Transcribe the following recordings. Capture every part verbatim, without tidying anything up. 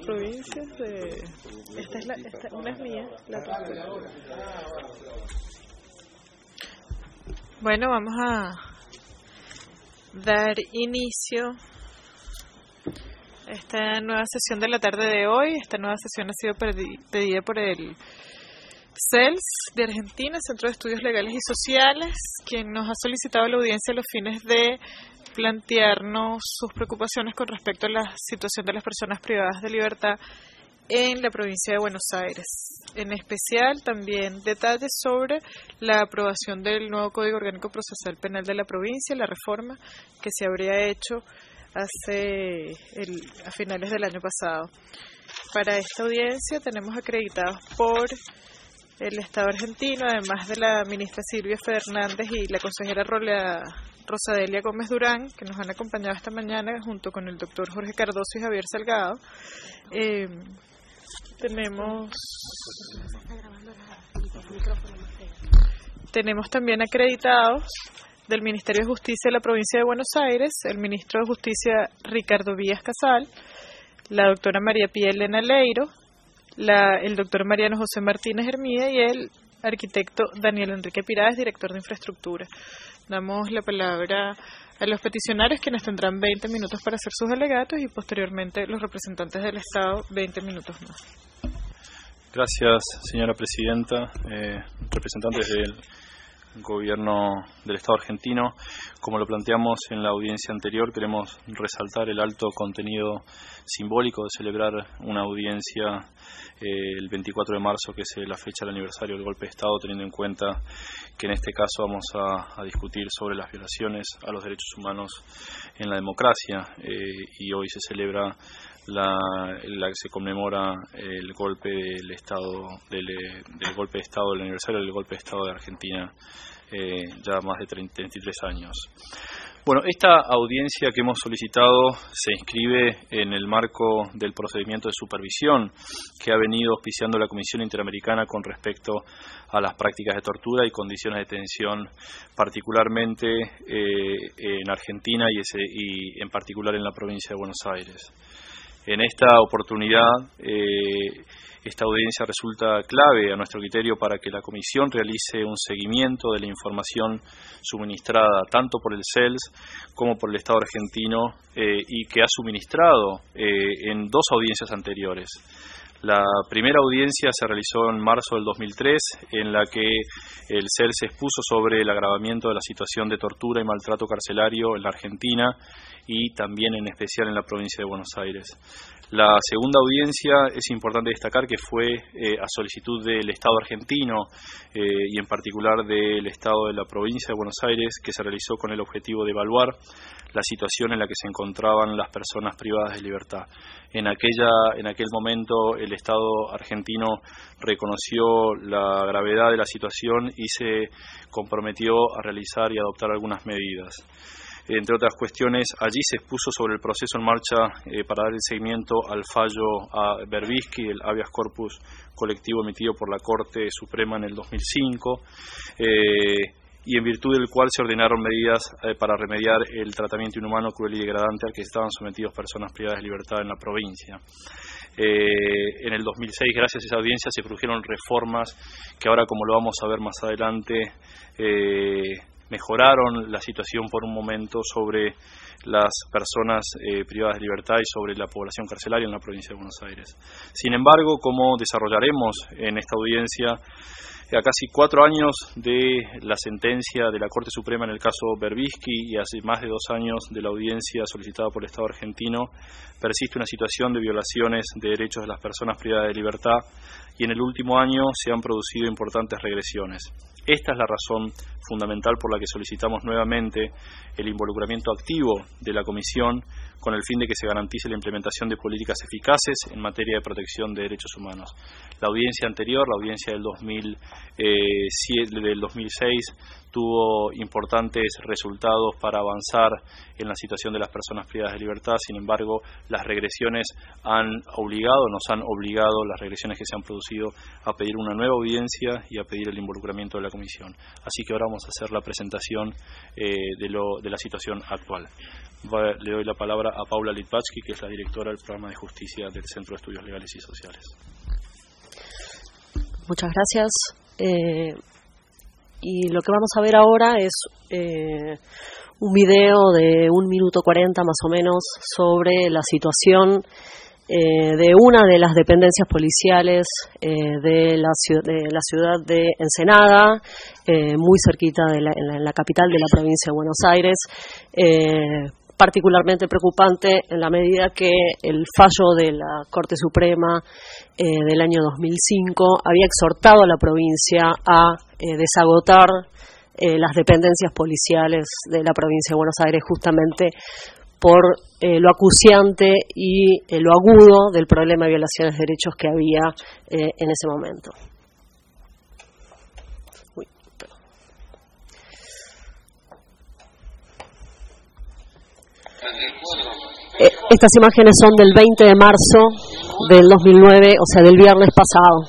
provincias de... Esta es la, esta, una es mía, la otra. Bueno, vamos a dar inicio a esta nueva sesión de la tarde de hoy. Esta nueva sesión ha sido pedida por el C E L S de Argentina, Centro de Estudios Legales y Sociales, quien nos ha solicitado la audiencia a los fines de plantearnos sus preocupaciones con respecto a la situación de las personas privadas de libertad en la provincia de Buenos Aires. En especial, también detalles sobre la aprobación del nuevo Código Orgánico Procesal Penal de la provincia, la reforma que se habría hecho hace el, a finales del año pasado. Para esta audiencia tenemos acreditados por el Estado argentino, además de la ministra Silvia Fernández y la consejera Rosadelia Gómez Durán, que nos han acompañado esta mañana junto con el doctor Jorge Cardoso y Javier Salgado. Eh, tenemos tenemos también acreditados del Ministerio de Justicia de la provincia de Buenos Aires, el ministro de Justicia Ricardo Vías Casal, la doctora María Pía Elena Leiro, La, el doctor Mariano José Martínez Hermida y el arquitecto Daniel Enrique Piraes, director de infraestructura. Damos la palabra a los peticionarios, quienes tendrán veinte minutos para hacer sus alegatos, y posteriormente los representantes del Estado veinte minutos más. Gracias, señora presidenta, eh, representantes del Gobierno del Estado argentino. Como lo planteamos en la audiencia anterior, queremos resaltar el alto contenido simbólico de celebrar una audiencia eh, el veinticuatro de marzo, que es la fecha del aniversario del golpe de Estado, teniendo en cuenta que en este caso vamos a, a discutir sobre las violaciones a los derechos humanos en la democracia, eh, y hoy se celebra la, la se conmemora el golpe del Estado del, del golpe de Estado, el aniversario del golpe de Estado de Argentina, eh, ya más de treinta y tres años. Bueno, esta audiencia que hemos solicitado se inscribe en el marco del procedimiento de supervisión que ha venido auspiciando la Comisión Interamericana con respecto a las prácticas de tortura y condiciones de detención, particularmente eh, en Argentina y, ese, y en particular en la provincia de Buenos Aires. En esta oportunidad, eh, esta audiencia resulta clave a nuestro criterio para que la Comisión realice un seguimiento de la información suministrada tanto por el C E L S como por el Estado argentino, eh, y que ha suministrado eh, en dos audiencias anteriores. La primera audiencia se realizó en marzo del dos mil tres, en la que el C E L S expuso sobre el agravamiento de la situación de tortura y maltrato carcelario en la Argentina y también en especial en la provincia de Buenos Aires. La segunda audiencia es importante destacar que fue eh, a solicitud del Estado argentino eh, y en particular del Estado de la provincia de Buenos Aires, que se realizó con el objetivo de evaluar la situación en la que se encontraban las personas privadas de libertad. En aquella, en aquel momento el Estado argentino reconoció la gravedad de la situación y se comprometió a realizar y adoptar algunas medidas. Entre otras cuestiones, allí se expuso sobre el proceso en marcha eh, para dar el seguimiento al fallo a Berbisky, el habeas corpus colectivo emitido por la Corte Suprema en el dos mil cinco, eh, y en virtud del cual se ordenaron medidas eh, para remediar el tratamiento inhumano, cruel y degradante al que estaban sometidos personas privadas de libertad en la provincia. Eh, en el dos mil seis, gracias a esa audiencia, se produjeron reformas que ahora, como lo vamos a ver más adelante, eh, mejoraron la situación por un momento sobre las personas eh, privadas de libertad y sobre la población carcelaria en la provincia de Buenos Aires. Sin embargo, como desarrollaremos en esta audiencia, a casi cuatro años de la sentencia de la Corte Suprema en el caso Berbisky y hace más de dos años de la audiencia solicitada por el Estado argentino, persiste una situación de violaciones de derechos de las personas privadas de libertad y en el último año se han producido importantes regresiones. Esta es la razón fundamental por la que solicitamos nuevamente el involucramiento activo de la Comisión con el fin de que se garantice la implementación de políticas eficaces en materia de protección de derechos humanos. La audiencia anterior, la audiencia del dos mil siete, del dos mil seis, tuvo importantes resultados para avanzar en la situación de las personas privadas de libertad. Sin embargo, las regresiones han obligado, nos han obligado, las regresiones que se han producido, a pedir una nueva audiencia y a pedir el involucramiento de la Comisión. Así que ahora vamos a hacer la presentación eh, de, lo, de la situación actual. Va, le doy la palabra a Paula Litvatsky, que es la directora del Programa de Justicia del Centro de Estudios Legales y Sociales. Muchas gracias. Eh, y lo que vamos a ver ahora es eh, un video de un minuto cuarenta más o menos sobre la situación eh, de una de las dependencias policiales eh, de, la ciudad, de la ciudad de Ensenada, eh, muy cerquita de la, en, la, en la capital de la provincia de Buenos Aires. Eh, particularmente preocupante en la medida que el fallo de la Corte Suprema eh, del año dos mil cinco había exhortado a la provincia a eh, desagotar eh, las dependencias policiales de la provincia de Buenos Aires, justamente por eh, lo acuciante y eh, lo agudo del problema de violaciones de derechos que había eh, en ese momento. Eh, estas imágenes son del veinte de marzo del dos mil nueve, o sea, del viernes pasado.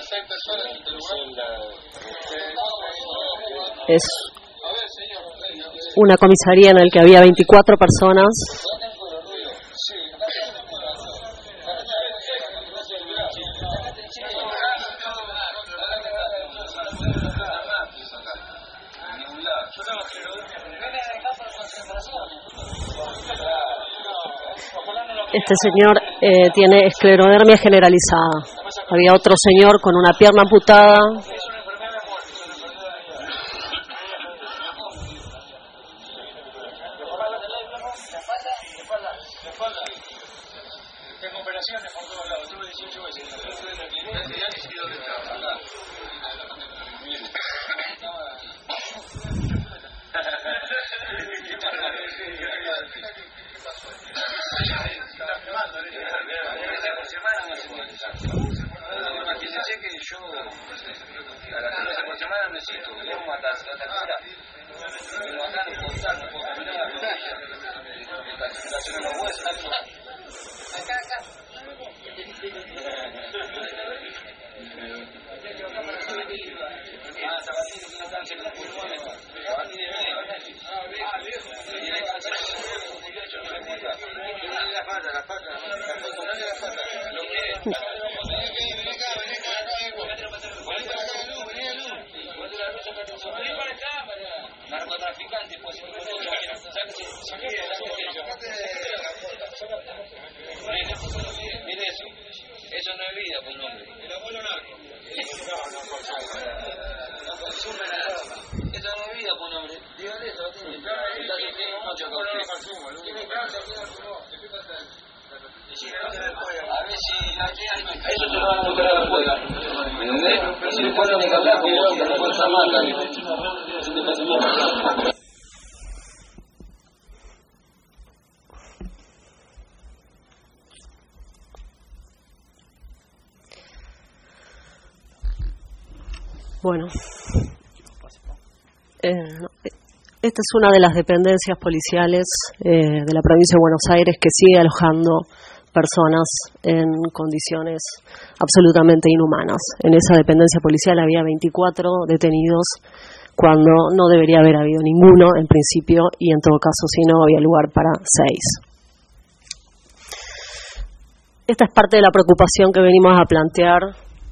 Es una comisaría en la que había veinticuatro personas. Este señor eh, tiene esclerodermia generalizada. Había otro señor con una pierna amputada. Bueno, eh, esta es una de las dependencias policiales eh, de la provincia de Buenos Aires que sigue alojando personas en condiciones absolutamente inhumanas. En esa dependencia policial había veinticuatro detenidos cuando no debería haber habido ninguno en principio, y en todo caso si no había lugar para seis. Esta es parte de la preocupación que venimos a plantear.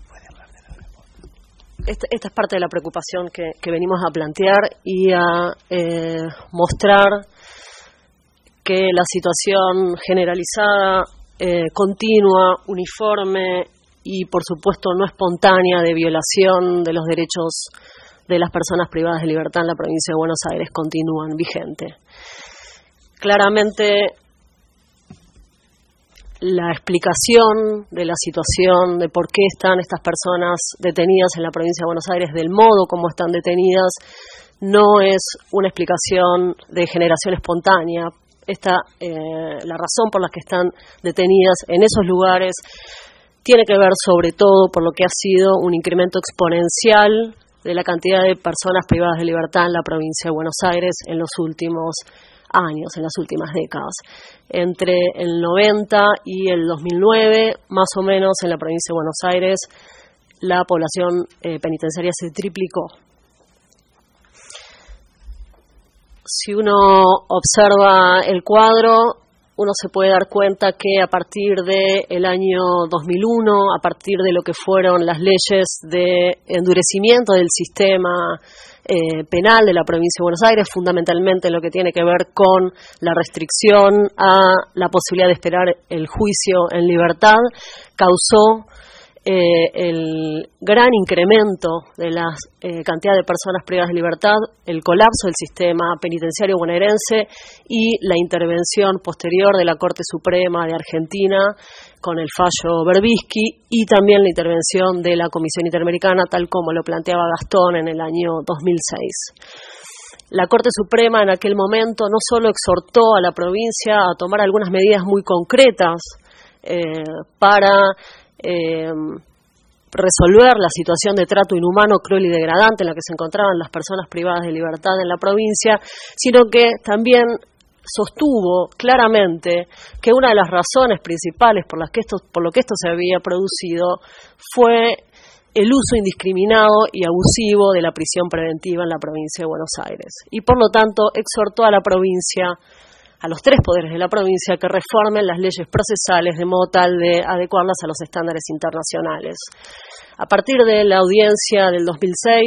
Esta, esta es parte de la preocupación que, que venimos a plantear y a eh, mostrar que la situación generalizada, eh, continua, uniforme y por supuesto no espontánea de violación de los derechos de las personas privadas de libertad en la provincia de Buenos Aires continúan vigentes. Claramente la explicación de la situación, de por qué están estas personas detenidas en la provincia de Buenos Aires, del modo como están detenidas, no es una explicación de generación espontánea. Esta, eh, la razón por la que están detenidas en esos lugares tiene que ver sobre todo por lo que ha sido un incremento exponencial de la cantidad de personas privadas de libertad en la provincia de Buenos Aires en los últimos años, en las últimas décadas. Entre el noventa y el dos mil nueve, más o menos, en la provincia de Buenos Aires, la población eh, penitenciaria se triplicó. Si uno observa el cuadro, uno se puede dar cuenta que a partir del año dos mil uno, a partir de lo que fueron las leyes de endurecimiento del sistema eh, penal de la provincia de Buenos Aires, fundamentalmente en lo que tiene que ver con la restricción a la posibilidad de esperar el juicio en libertad, causó Eh, el gran incremento de la eh, cantidad de personas privadas de libertad, el colapso del sistema penitenciario bonaerense y la intervención posterior de la Corte Suprema de Argentina con el fallo Berbisky y también la intervención de la Comisión Interamericana, tal como lo planteaba Gastón en el año dos mil seis. La Corte Suprema en aquel momento no solo exhortó a la provincia a tomar algunas medidas muy concretas eh, para Eh, resolver la situación de trato inhumano, cruel y degradante en la que se encontraban las personas privadas de libertad en la provincia, sino que también sostuvo claramente que una de las razones principales por las que esto, por lo que esto se había producido fue el uso indiscriminado y abusivo de la prisión preventiva en la provincia de Buenos Aires. Y por lo tanto exhortó a la provincia, a los tres poderes de la provincia, que reformen las leyes procesales de modo tal de adecuarlas a los estándares internacionales. A partir de la audiencia del dos mil seis,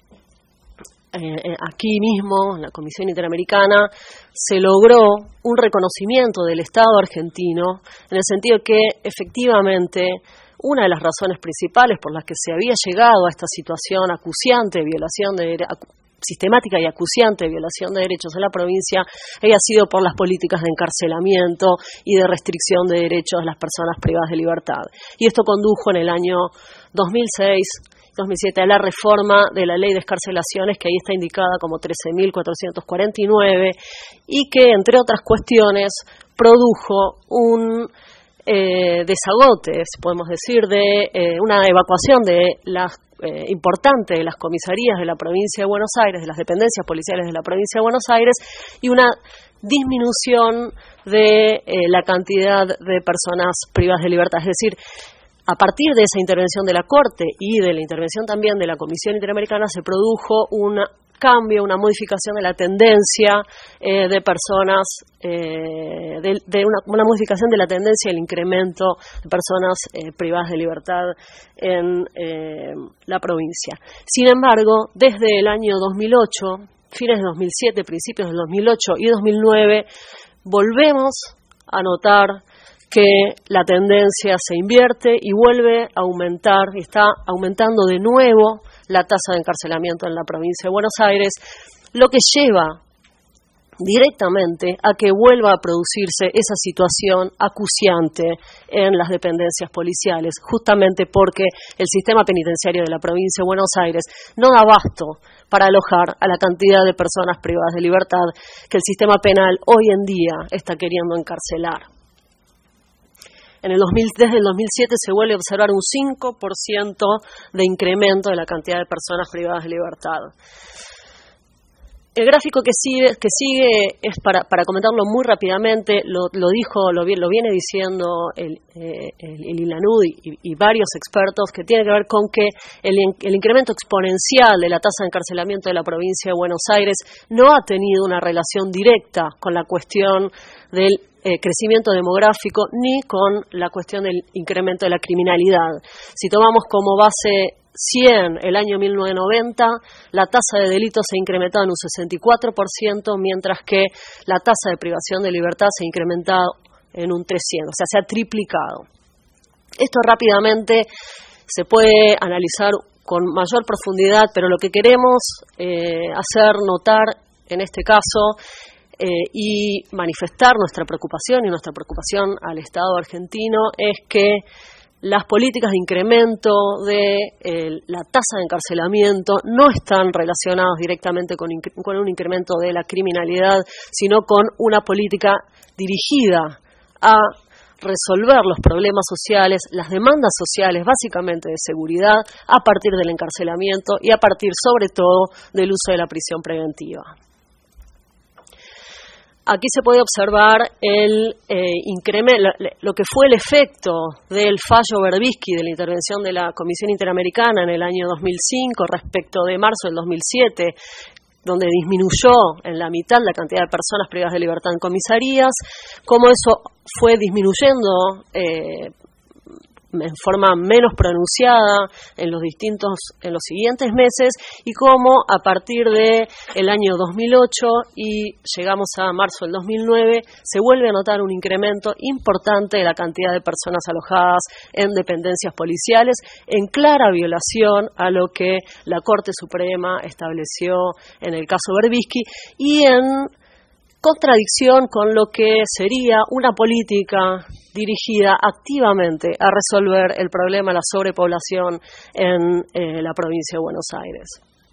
eh, aquí mismo, en la Comisión Interamericana, se logró un reconocimiento del Estado argentino en el sentido que, efectivamente, una de las razones principales por las que se había llegado a esta situación acuciante de violación de sistemática y acuciante de violación de derechos en la provincia había sido por las políticas de encarcelamiento y de restricción de derechos de las personas privadas de libertad. Y esto condujo en el año dos mil seis, dos mil siete a la reforma de la Ley de Excarcelaciones, que ahí está indicada como trece mil cuatrocientos cuarenta y nueve, y que, entre otras cuestiones, produjo un eh, desagote, podemos decir, de eh, una evacuación de las Eh, importante de las comisarías de la provincia de Buenos Aires, de las dependencias policiales de la provincia de Buenos Aires, y una disminución de eh, la cantidad de personas privadas de libertad. Es decir, a partir de esa intervención de la Corte y de la intervención también de la Comisión Interamericana se produjo un cambio, una modificación de la tendencia eh, de personas, eh, de, de una, una modificación de la tendencia del incremento de personas eh, privadas de libertad en eh, la provincia. Sin embargo, desde el año dos mil ocho, fines de dos mil siete, principios del dos mil ocho y dos mil nueve, volvemos a notar que la tendencia se invierte y vuelve a aumentar, y está aumentando de nuevo la tasa de encarcelamiento en la provincia de Buenos Aires, lo que lleva directamente a que vuelva a producirse esa situación acuciante en las dependencias policiales, justamente porque el sistema penitenciario de la provincia de Buenos Aires no da abasto para alojar a la cantidad de personas privadas de libertad que el sistema penal hoy en día está queriendo encarcelar. En el dos mil, desde el dos mil siete se vuelve a observar un cinco por ciento de incremento de la cantidad de personas privadas de libertad. El gráfico que sigue, que sigue es para, para comentarlo muy rápidamente, lo, lo dijo, lo, lo viene diciendo el, eh, el, el INLANUD y, y varios expertos, que tiene que ver con que el, el incremento exponencial de la tasa de encarcelamiento de la provincia de Buenos Aires no ha tenido una relación directa con la cuestión del Eh, crecimiento demográfico ni con la cuestión del incremento de la criminalidad. Si tomamos como base cien el año mil novecientos noventa, la tasa de delitos se ha incrementado en un sesenta y cuatro por ciento, mientras que la tasa de privación de libertad se ha incrementado en un trescientos por ciento, o sea, se ha triplicado. Esto rápidamente se puede analizar con mayor profundidad, pero lo que queremos eh, hacer notar en este caso Eh, y manifestar nuestra preocupación y nuestra preocupación al Estado argentino es que las políticas de incremento de eh, la tasa de encarcelamiento no están relacionadas directamente con, con un incremento de la criminalidad, sino con una política dirigida a resolver los problemas sociales, las demandas sociales, básicamente de seguridad, a partir del encarcelamiento y a partir, sobre todo, del uso de la prisión preventiva. Aquí se puede observar el eh, incremento, lo que fue el efecto del fallo Berbisky de la intervención de la Comisión Interamericana en el año dos mil cinco respecto de marzo del dos mil siete, donde disminuyó en la mitad la cantidad de personas privadas de libertad en comisarías, cómo eso fue disminuyendo eh, en forma menos pronunciada en los distintos, en los siguientes meses, y cómo a partir de el año dos mil ocho y llegamos a marzo del dos mil nueve se vuelve a notar un incremento importante de la cantidad de personas alojadas en dependencias policiales, en clara violación a lo que la Corte Suprema estableció en el caso Berbisky y en contradicción con lo que sería una política dirigida activamente a resolver el problema de la sobrepoblación en eh, la provincia de Buenos Aires.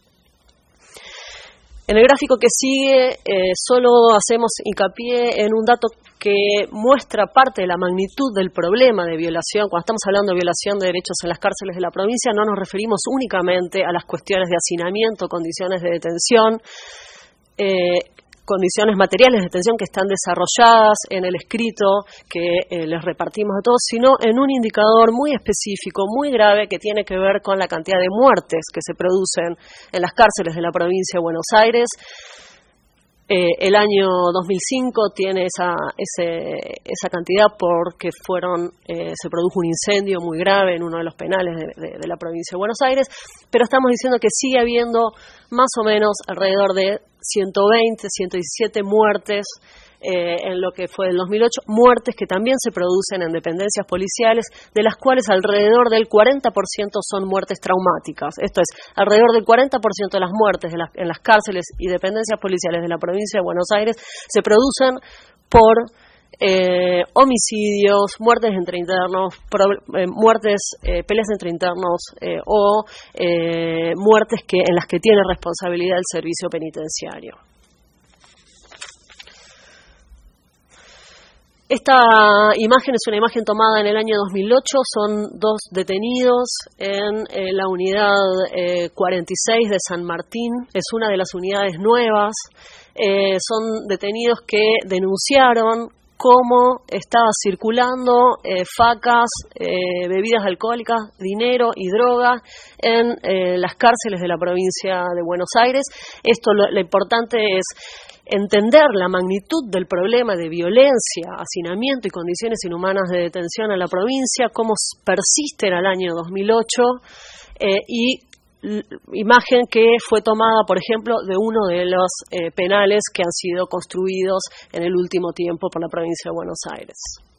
En el gráfico que sigue eh, solo hacemos hincapié en un dato que muestra parte de la magnitud del problema de violación. Cuando estamos hablando de violación de derechos en las cárceles de la provincia, no nos referimos únicamente a las cuestiones de hacinamiento, condiciones de detención, eh, condiciones materiales de detención que están desarrolladas en el escrito que eh, les repartimos a todos, sino en un indicador muy específico, muy grave, que tiene que ver con la cantidad de muertes que se producen en las cárceles de la provincia de Buenos Aires. Eh, el año dos mil cinco tiene esa, ese, esa cantidad porque fueron, eh, se produjo un incendio muy grave en uno de los penales de, de, de la provincia de Buenos Aires, pero estamos diciendo que sigue habiendo más o menos alrededor de ciento veinte, ciento diecisiete muertes eh, en lo que fue el dos mil ocho, muertes que también se producen en dependencias policiales, de las cuales alrededor del cuarenta por ciento son muertes traumáticas. Esto es, alrededor del cuarenta por ciento de las muertes de las, en las cárceles y dependencias policiales de la provincia de Buenos Aires se producen por eh, homicidios, muertes entre internos, pro, eh, muertes, eh, peleas entre internos eh, o eh, muertes que, en las que tiene responsabilidad el servicio penitenciario. Esta imagen es una imagen tomada en el año dos mil ocho, son dos detenidos en eh, la unidad eh, cuarenta y seis de San Martín, es una de las unidades nuevas, eh, son detenidos que denunciaron cómo estaba circulando eh, facas, eh, bebidas alcohólicas, dinero y drogas en eh, las cárceles de la provincia de Buenos Aires. Esto lo, lo importante es entender la magnitud del problema de violencia, hacinamiento y condiciones inhumanas de detención en la provincia, cómo persisten al año dos mil ocho eh, y imagen que fue tomada, por ejemplo, de uno de los eh, penales que han sido construidos en el último tiempo por la provincia de Buenos Aires.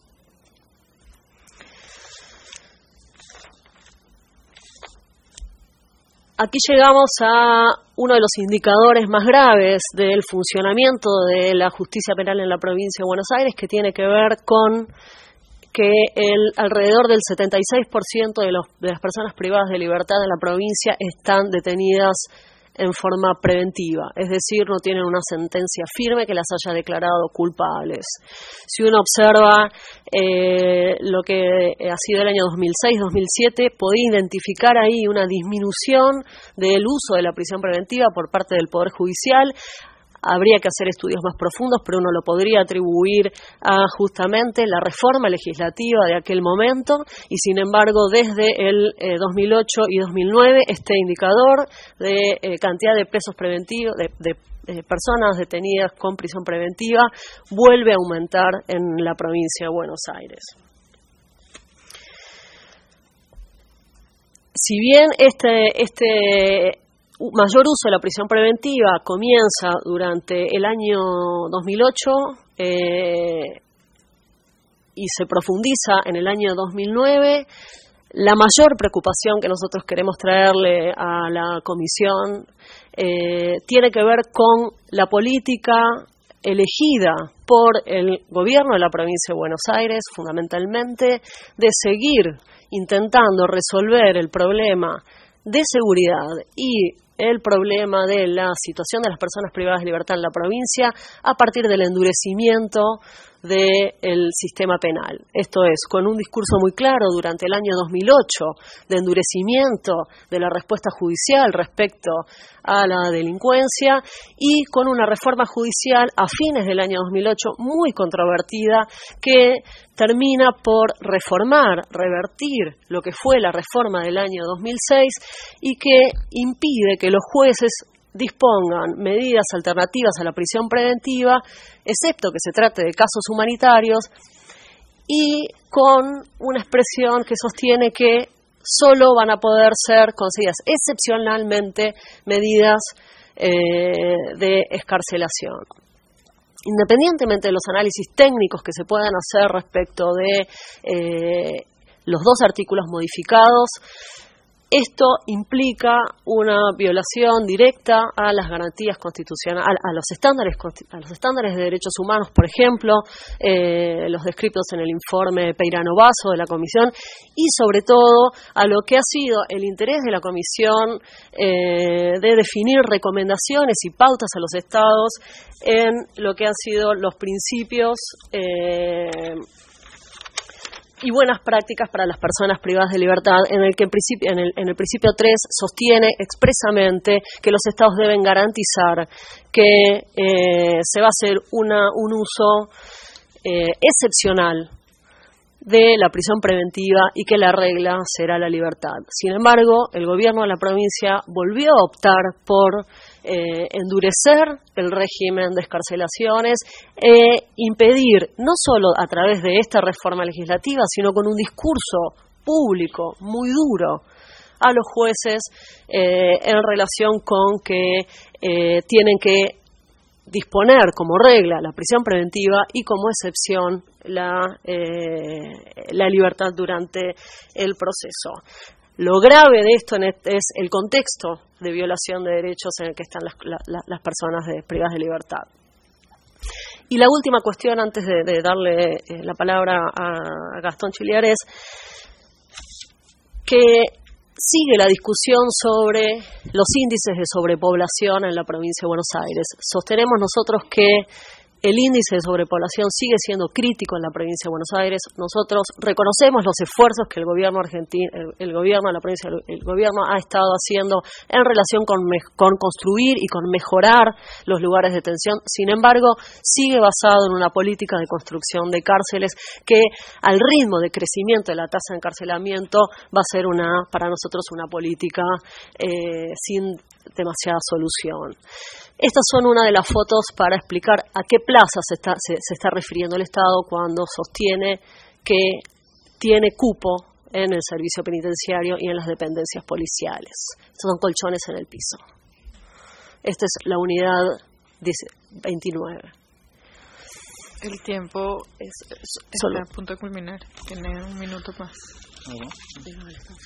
Aquí llegamos a uno de los indicadores más graves del funcionamiento de la justicia penal en la provincia de Buenos Aires, que tiene que ver con que el, alrededor del setenta y seis por ciento de, los, de las personas privadas de libertad en la provincia están detenidas en forma preventiva, es decir, no tienen una sentencia firme que las haya declarado culpables. Si uno observa eh, lo que ha sido el año dos mil seis dos mil siete, podía identificar ahí una disminución del uso de la prisión preventiva por parte del Poder Judicial. Habría que hacer estudios más profundos, pero uno lo podría atribuir a justamente la reforma legislativa de aquel momento, y sin embargo desde el eh, dos mil ocho y dos mil nueve este indicador de eh, cantidad de presos preventivos, de, de eh, personas detenidas con prisión preventiva, vuelve a aumentar en la provincia de Buenos Aires. Si bien este este mayor uso de la prisión preventiva comienza durante el año dos mil ocho eh, y se profundiza en el año dos mil nueve, la mayor preocupación que nosotros queremos traerle a la comisión eh, tiene que ver con la política elegida por el gobierno de la provincia de Buenos Aires, fundamentalmente, de seguir intentando resolver el problema de seguridad y el problema de la situación de las personas privadas de libertad en la provincia a partir del endurecimiento del sistema penal. Esto es, con un discurso muy claro durante el año dos mil ocho de endurecimiento de la respuesta judicial respecto a la delincuencia y con una reforma judicial a fines del año dos mil ocho muy controvertida que termina por reformar, revertir lo que fue la reforma del año dos mil seis y que impide que los jueces dispongan medidas alternativas a la prisión preventiva, excepto que se trate de casos humanitarios, y con una expresión que sostiene que solo van a poder ser concedidas excepcionalmente medidas eh, de excarcelación. Independientemente de los análisis técnicos que se puedan hacer respecto de eh, los dos artículos modificados, esto implica una violación directa a las garantías constitucionales, a, a los estándares a los estándares de derechos humanos, por ejemplo, eh, los descritos en el informe Peirano-Basso de la Comisión, y sobre todo a lo que ha sido el interés de la Comisión eh, de definir recomendaciones y pautas a los estados en lo que han sido los principios eh, y buenas prácticas para las personas privadas de libertad, en el que en principio, en el, en el principio tres sostiene expresamente que los estados deben garantizar que eh, se va a hacer una, un uso eh, excepcional de la prisión preventiva y que la regla será la libertad. Sin embargo, el gobierno de la provincia volvió a optar por eh, endurecer el régimen de excarcelaciones e impedir, no solo a través de esta reforma legislativa, sino con un discurso público muy duro a los jueces eh, en relación con que eh, tienen que disponer como regla la prisión preventiva y como excepción la, eh, la libertad durante el proceso. Lo grave de esto es el contexto de violación de derechos en el que están las, la, las personas de, privadas de libertad. Y la última cuestión, antes de, de darle eh, la palabra a Gastón Chiliares, que sigue la discusión sobre los índices de sobrepoblación en la provincia de Buenos Aires. Sostenemos nosotros que el índice de sobrepoblación sigue siendo crítico en la provincia de Buenos Aires. Nosotros reconocemos los esfuerzos que el gobierno argentino, el, el gobierno de la provincia, el, el gobierno ha estado haciendo en relación con, me, con construir y con mejorar los lugares de detención. Sin embargo, sigue basado en una política de construcción de cárceles que, al ritmo de crecimiento de la tasa de encarcelamiento, va a ser una, para nosotros una política eh, sin demasiada solución. Estas son una de las fotos para explicar a qué plaza se está, se, se está refiriendo el Estado cuando sostiene que tiene cupo en el servicio penitenciario y en las dependencias policiales. Estos son colchones en el piso. Esta es la unidad veintinueve. El tiempo es, es, está a punto de culminar. Tiene un minuto más. Uh-huh.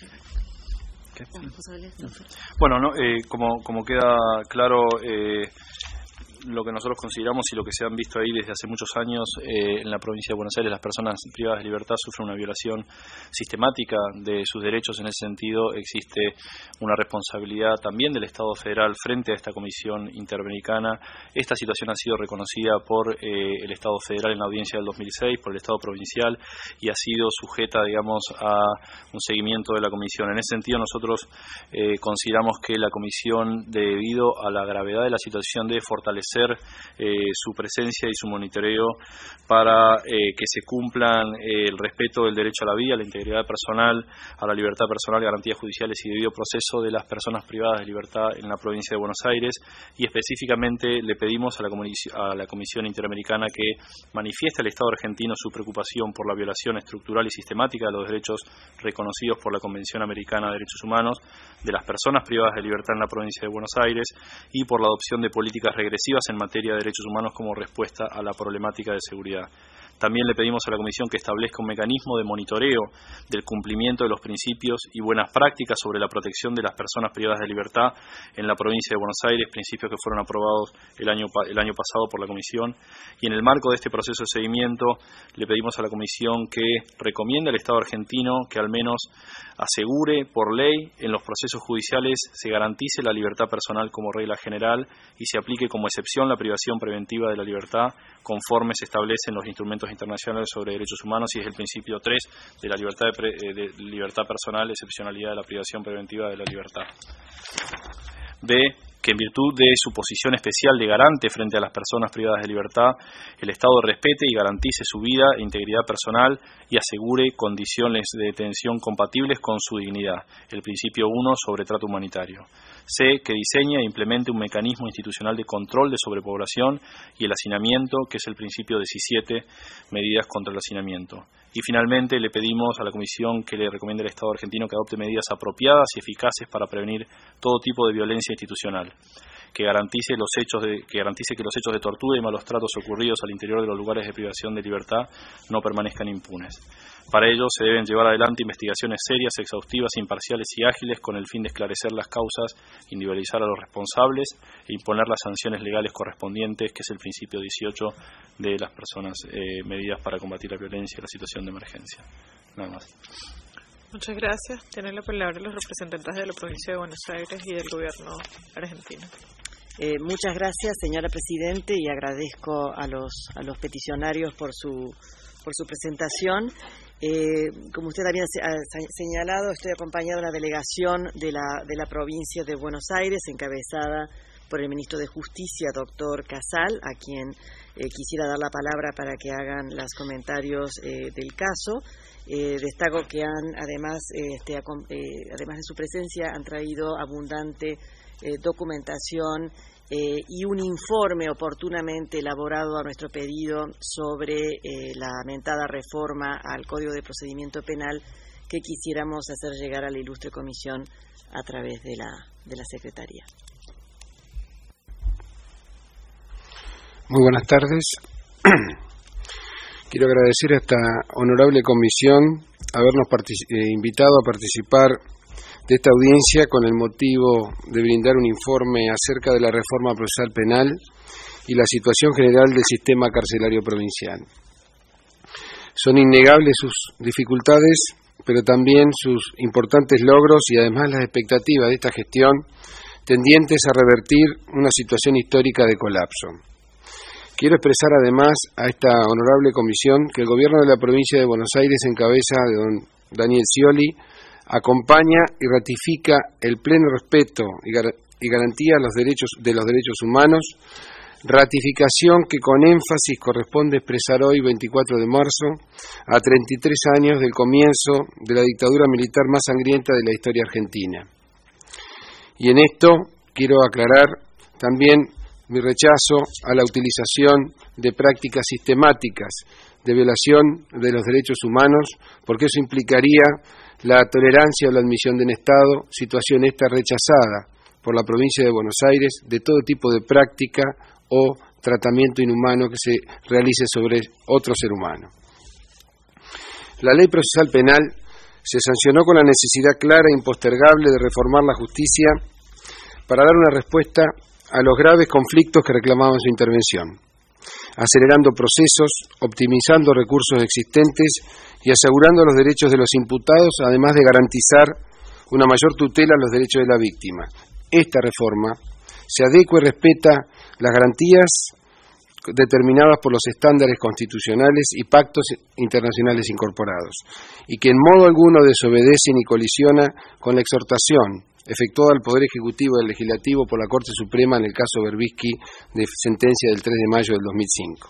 Bueno, no, eh, como, como queda claro, eh, lo que nosotros consideramos y lo que se han visto ahí desde hace muchos años eh, en la provincia de Buenos Aires, las personas privadas de libertad sufren una violación sistemática de sus derechos. En ese sentido, existe una responsabilidad también del Estado federal frente a esta Comisión Interamericana. Esta situación ha sido reconocida por eh, el Estado federal en la audiencia del dos mil seis, por el Estado provincial, y ha sido sujeta, digamos, a un seguimiento de la Comisión. En ese sentido, nosotros eh, consideramos que la Comisión, debido a la gravedad de la situación, debe fortalecer Eh, su presencia y su monitoreo para eh, que se cumplan eh, el respeto del derecho a la vida, a la integridad personal, a la libertad personal, garantías judiciales y debido proceso de las personas privadas de libertad en la provincia de Buenos Aires. Y específicamente le pedimos a la, a la Comisión Interamericana que manifieste al Estado argentino su preocupación por la violación estructural y sistemática de los derechos reconocidos por la Convención Americana de Derechos Humanos de las personas privadas de libertad en la provincia de Buenos Aires y por la adopción de políticas regresivas en materia de derechos humanos como respuesta a la problemática de seguridad. También le pedimos a la Comisión que establezca un mecanismo de monitoreo del cumplimiento de los principios y buenas prácticas sobre la protección de las personas privadas de libertad en la provincia de Buenos Aires, principios que fueron aprobados el año, el año pasado por la Comisión. Y en el marco de este proceso de seguimiento, le pedimos a la Comisión que recomiende al Estado argentino que al menos asegure por ley en los procesos judiciales se garantice la libertad personal como regla general y se aplique como excepción la privación preventiva de la libertad conforme se establecen los instrumentos internacionales sobre derechos humanos y es el principio tres de la libertad, de, pre, de libertad personal, excepcionalidad de la privación preventiva de la libertad. B. Que en virtud de su posición especial de garante frente a las personas privadas de libertad, el Estado respete y garantice su vida e integridad personal y asegure condiciones de detención compatibles con su dignidad, el principio uno sobre trato humanitario. C. Que diseñe e implemente un mecanismo institucional de control de sobrepoblación y el hacinamiento, que es el principio diecisiete, medidas contra el hacinamiento. Y finalmente le pedimos a la Comisión que le recomiende al Estado argentino que adopte medidas apropiadas y eficaces para prevenir todo tipo de violencia institucional, que garantice los hechos de, que garantice que los hechos de tortura y malos tratos ocurridos al interior de los lugares de privación de libertad no permanezcan impunes. Para ello se deben llevar adelante investigaciones serias, exhaustivas, imparciales y ágiles con el fin de esclarecer las causas, individualizar a los responsables e imponer las sanciones legales correspondientes, que es el principio dieciocho de las personas eh, medidas para combatir la violencia y la situación de emergencia. Nada más. Muchas gracias. Tienen la palabra los representantes de la provincia de Buenos Aires y del gobierno argentino. Eh, muchas gracias, señora Presidente, y agradezco a los a los peticionarios por su por su presentación. Eh, como usted también ha señalado, estoy acompañada de una delegación de la de la provincia de Buenos Aires, encabezada por el ministro de Justicia, doctor Casal, a quien eh, quisiera dar la palabra para que hagan los comentarios eh, del caso. Eh, destaco que han, además, eh, este, eh, además de su presencia, han traído abundante eh, documentación eh, y un informe oportunamente elaborado a nuestro pedido sobre eh, la mentada reforma al Código de Procedimiento Penal que quisiéramos hacer llegar a la ilustre comisión a través de la, de la Secretaría. Muy buenas tardes. Quiero agradecer a esta honorable comisión habernos eh, invitado a participar de esta audiencia con el motivo de brindar un informe acerca de la reforma procesal penal y la situación general del sistema carcelario provincial. Son innegables sus dificultades, pero también sus importantes logros y además las expectativas de esta gestión tendientes a revertir una situación histórica de colapso. Quiero expresar además a esta honorable comisión que el gobierno de la provincia de Buenos Aires, en cabeza de don Daniel Scioli, acompaña y ratifica el pleno respeto y, gar y garantía los derechos, de los derechos humanos, ratificación que con énfasis corresponde expresar hoy, veinticuatro de marzo, a treinta y tres años del comienzo de la dictadura militar más sangrienta de la historia argentina. Y en esto quiero aclarar también mi rechazo a la utilización de prácticas sistemáticas de violación de los derechos humanos, porque eso implicaría la tolerancia o la admisión de un Estado, situación esta rechazada por la provincia de Buenos Aires, de todo tipo de práctica o tratamiento inhumano que se realice sobre otro ser humano. La Ley Procesal Penal se sancionó con la necesidad clara e impostergable de reformar la justicia para dar una respuesta a los graves conflictos que reclamaban su intervención, acelerando procesos, optimizando recursos existentes y asegurando los derechos de los imputados, además de garantizar una mayor tutela a los derechos de la víctima. Esta reforma se adecua y respeta las garantías determinadas por los estándares constitucionales y pactos internacionales incorporados, y que en modo alguno desobedece ni colisiona con la exhortación efectuada al Poder Ejecutivo y al Legislativo por la Corte Suprema en el caso Berbisky, de sentencia del tres de mayo del dos mil cinco.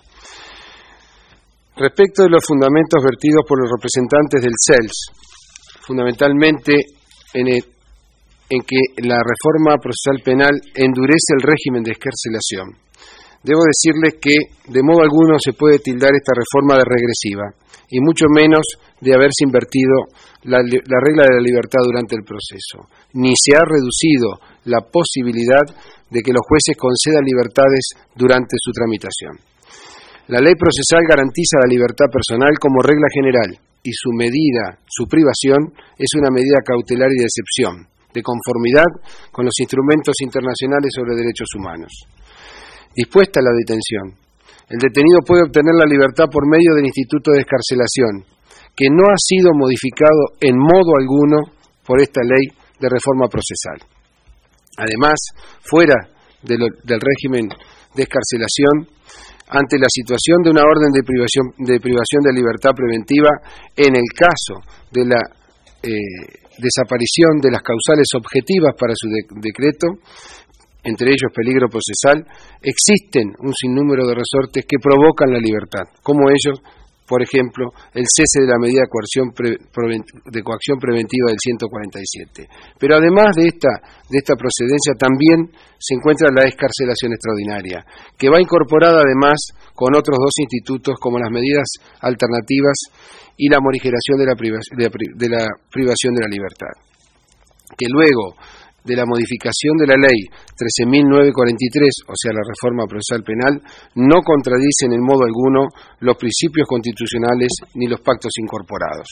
Respecto de los fundamentos vertidos por los representantes del C E L S, fundamentalmente en, el, en que la reforma procesal penal endurece el régimen de excarcelación, debo decirles que de modo alguno se puede tildar esta reforma de regresiva, y mucho menos de haberse invertido la, la regla de la libertad durante el proceso, ni se ha reducido la posibilidad de que los jueces concedan libertades durante su tramitación. La ley procesal garantiza la libertad personal como regla general y su medida, su privación, es una medida cautelar y de excepción, de conformidad con los instrumentos internacionales sobre derechos humanos. Dispuesta la detención, el detenido puede obtener la libertad por medio del instituto de excarcelación, que no ha sido modificado en modo alguno por esta ley de reforma procesal. Además, fuera de lo, del régimen de excarcelación, ante la situación de una orden de privación de, privación de libertad preventiva, en el caso de la eh, desaparición de las causales objetivas para su de, decreto, entre ellos peligro procesal, existen un sinnúmero de resortes que provocan la libertad, como ellos, por ejemplo, el cese de la medida de coerción, pre, de coacción preventiva del ciento cuarenta y siete. Pero además de esta, de esta procedencia también se encuentra la excarcelación extraordinaria, que va incorporada además con otros dos institutos como las medidas alternativas y la morigeración de la, priva, de, la, de la privación de la libertad, que luego de la modificación de la ley trece mil novecientos cuarenta y tres, o sea, la reforma procesal penal, no contradicen en modo alguno los principios constitucionales ni los pactos incorporados.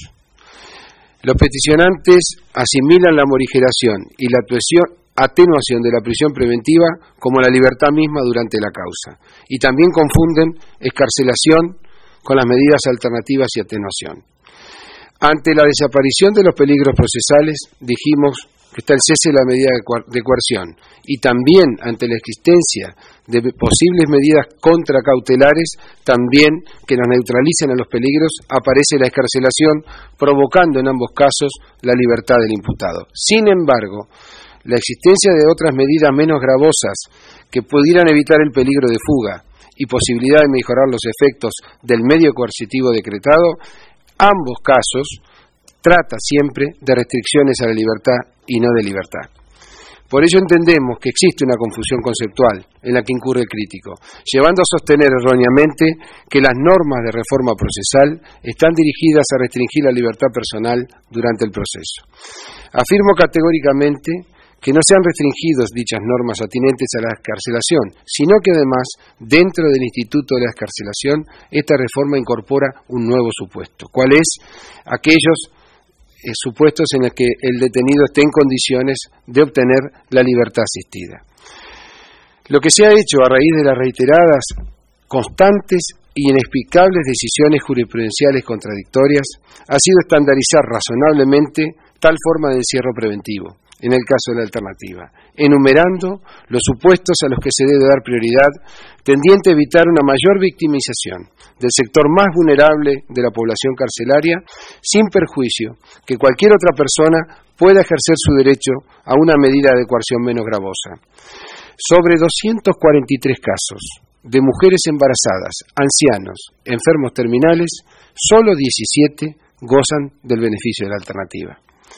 Los peticionantes asimilan la morigeración y la atenuación de la prisión preventiva como la libertad misma durante la causa, y también confunden excarcelación con las medidas alternativas y atenuación. Ante la desaparición de los peligros procesales, dijimos que está el cese de la medida de coerción, y también ante la existencia de posibles medidas contracautelares, también que nos neutralicen a los peligros, aparece la excarcelación, provocando en ambos casos la libertad del imputado. Sin embargo, la existencia de otras medidas menos gravosas que pudieran evitar el peligro de fuga y posibilidad de mejorar los efectos del medio coercitivo decretado, ambos casos trata siempre de restricciones a la libertad y no de libertad. Por ello entendemos que existe una confusión conceptual en la que incurre el crítico, llevando a sostener erróneamente que las normas de reforma procesal están dirigidas a restringir la libertad personal durante el proceso. Afirmo categóricamente que no sean restringidos dichas normas atinentes a la excarcelación, sino que además, dentro del Instituto de la Excarcelación, esta reforma incorpora un nuevo supuesto, ¿cuál es? Aquellos eh, supuestos en los que el detenido esté en condiciones de obtener la libertad asistida. Lo que se ha hecho a raíz de las reiteradas, constantes y inexplicables decisiones jurisprudenciales contradictorias ha sido estandarizar razonablemente tal forma de encierro preventivo, en el caso de la alternativa, enumerando los supuestos a los que se debe dar prioridad, tendiente a evitar una mayor victimización del sector más vulnerable de la población carcelaria, sin perjuicio que cualquier otra persona pueda ejercer su derecho a una medida de coerción menos gravosa. Sobre doscientos cuarenta y tres casos de mujeres embarazadas, ancianos, enfermos terminales, solo diecisiete gozan del beneficio de la alternativa.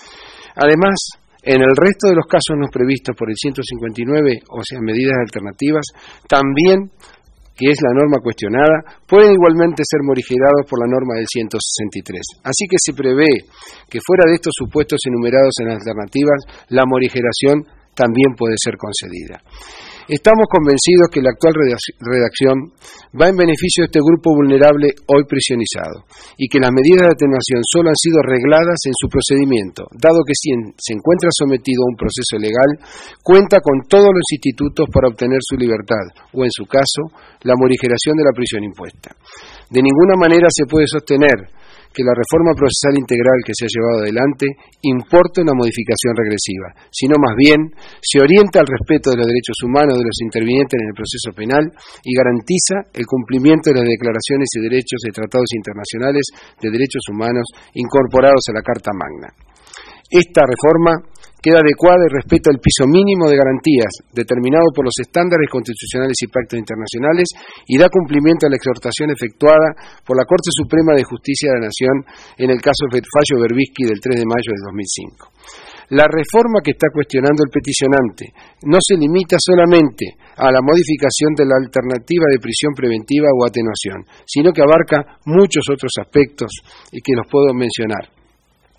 Además, en el resto de los casos no previstos por el ciento cincuenta y nueve, o sea, medidas alternativas, también, que es la norma cuestionada, pueden igualmente ser morigerados por la norma del ciento sesenta y tres. Así que se prevé que fuera de estos supuestos enumerados en las alternativas, la morigeración también puede ser concedida. Estamos convencidos que la actual redacción va en beneficio de este grupo vulnerable hoy prisionizado y que las medidas de atenuación solo han sido regladas en su procedimiento, dado que si se encuentra sometido a un proceso legal, cuenta con todos los institutos para obtener su libertad o, en su caso, la morigeración de la prisión impuesta. De ninguna manera se puede sostener que la reforma procesal integral que se ha llevado adelante importa una modificación regresiva, sino más bien se orienta al respeto de los derechos humanos de los intervinientes en el proceso penal y garantiza el cumplimiento de las declaraciones y derechos de tratados internacionales de derechos humanos incorporados a la Carta Magna. Esta reforma queda adecuada y respeta el piso mínimo de garantías determinado por los estándares constitucionales y pactos internacionales y da cumplimiento a la exhortación efectuada por la Corte Suprema de Justicia de la Nación en el caso Fallo Berbisky del tres de mayo de dos mil cinco. La reforma que está cuestionando el peticionante no se limita solamente a la modificación de la alternativa de prisión preventiva o atenuación, sino que abarca muchos otros aspectos y que los puedo mencionar.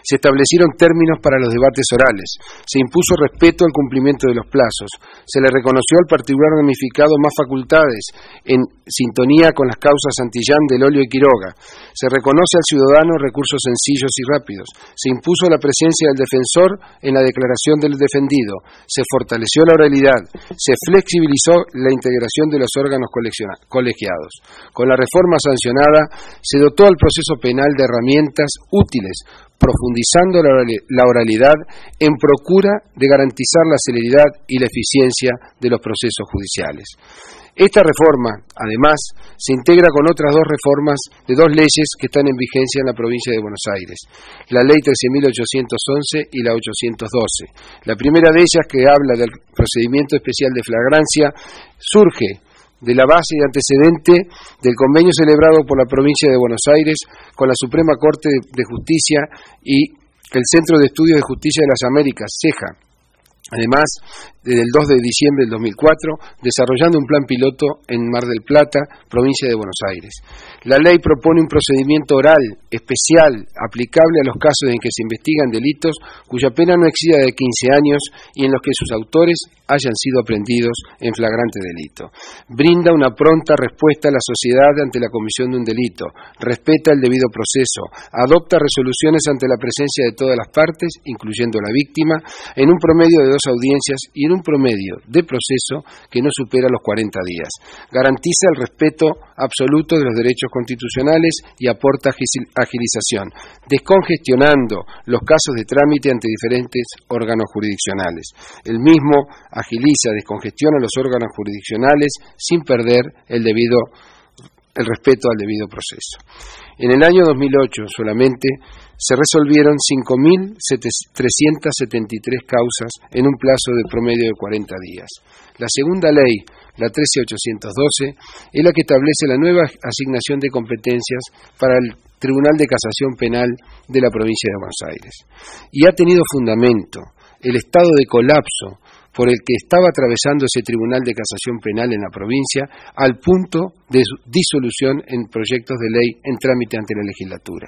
Se establecieron términos para los debates orales. Se impuso respeto al cumplimiento de los plazos. Se le reconoció al particular damnificado más facultades en sintonía con las causas Santillán, Del Olio y Quiroga. Se reconoce al ciudadano recursos sencillos y rápidos. Se impuso la presencia del defensor en la declaración del defendido. Se fortaleció la oralidad. Se flexibilizó la integración de los órganos colegiados. Con la reforma sancionada se dotó al proceso penal de herramientas útiles, profundizando la oralidad en procura de garantizar la celeridad y la eficiencia de los procesos judiciales. Esta reforma, además, se integra con otras dos reformas de dos leyes que están en vigencia en la provincia de Buenos Aires, la Ley trece mil ochocientos once y la ochocientos doce. La primera de ellas, que habla del procedimiento especial de flagrancia, surge de la base y antecedente del convenio celebrado por la provincia de Buenos Aires con la Suprema Corte de Justicia y el Centro de Estudios de Justicia de las Américas, CEJA. Además, desde el dos de diciembre del dos mil cuatro, desarrollando un plan piloto en Mar del Plata, provincia de Buenos Aires. La ley propone un procedimiento oral especial aplicable a los casos en que se investigan delitos cuya pena no exceda de quince años y en los que sus autores hayan sido aprehendidos en flagrante delito. Brinda una pronta respuesta a la sociedad ante la comisión de un delito, respeta el debido proceso, adopta resoluciones ante la presencia de todas las partes, incluyendo la víctima, en un promedio de dos audiencias y en un promedio de proceso que no supera los cuarenta días. Garantiza el respeto absoluto de los derechos constitucionales y aporta agilización, descongestionando los casos de trámite ante diferentes órganos jurisdiccionales. El mismo agiliza, descongestiona los órganos jurisdiccionales sin perder el debido, el respeto al debido proceso. En el año dos mil ocho solamente se resolvieron cinco mil trescientas setenta y tres causas en un plazo de promedio de cuarenta días. La segunda ley, la trece mil ochocientos doce, es la que establece la nueva asignación de competencias para el Tribunal de Casación Penal de la provincia de Buenos Aires. Y ha tenido fundamento el estado de colapso por el que estaba atravesando ese Tribunal de Casación Penal en la provincia, al punto de su disolución en proyectos de ley en trámite ante la legislatura.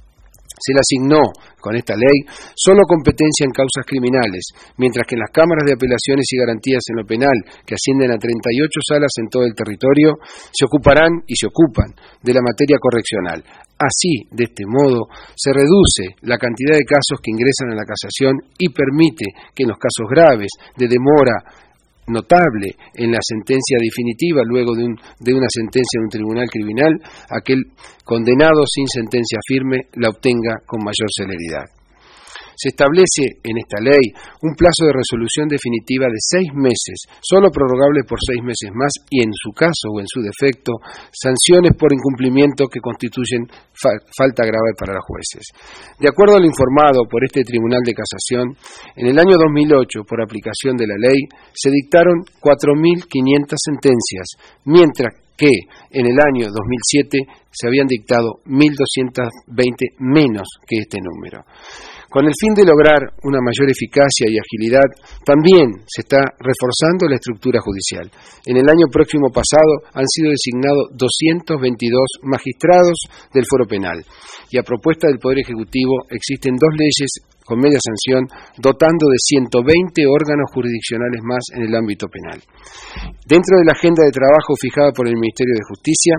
Se le asignó, con esta ley, solo competencia en causas criminales, mientras que en las cámaras de apelaciones y garantías en lo penal, que ascienden a treinta y ocho salas en todo el territorio, se ocuparán y se ocupan de la materia correccional. Así, de este modo, se reduce la cantidad de casos que ingresan a la casación y permite que en los casos graves, de demora notable en la sentencia definitiva, luego de, un, de una sentencia en un tribunal criminal, aquel condenado sin sentencia firme la obtenga con mayor celeridad. Se establece en esta ley un plazo de resolución definitiva de seis meses, solo prorrogable por seis meses más, y en su caso o en su defecto, sanciones por incumplimiento que constituyen fa- falta grave para los jueces. De acuerdo al informado por este Tribunal de Casación, en el año dos mil ocho, por aplicación de la ley, se dictaron cuatro mil quinientas sentencias, mientras que en el año dos mil siete se habían dictado mil doscientas veinte menos que este número. Con el fin de lograr una mayor eficacia y agilidad, también se está reforzando la estructura judicial. En el año próximo pasado han sido designados doscientos veintidós magistrados del Foro Penal y a propuesta del Poder Ejecutivo existen dos leyes con media sanción dotando de ciento veinte órganos jurisdiccionales más en el ámbito penal. Dentro de la agenda de trabajo fijada por el Ministerio de Justicia,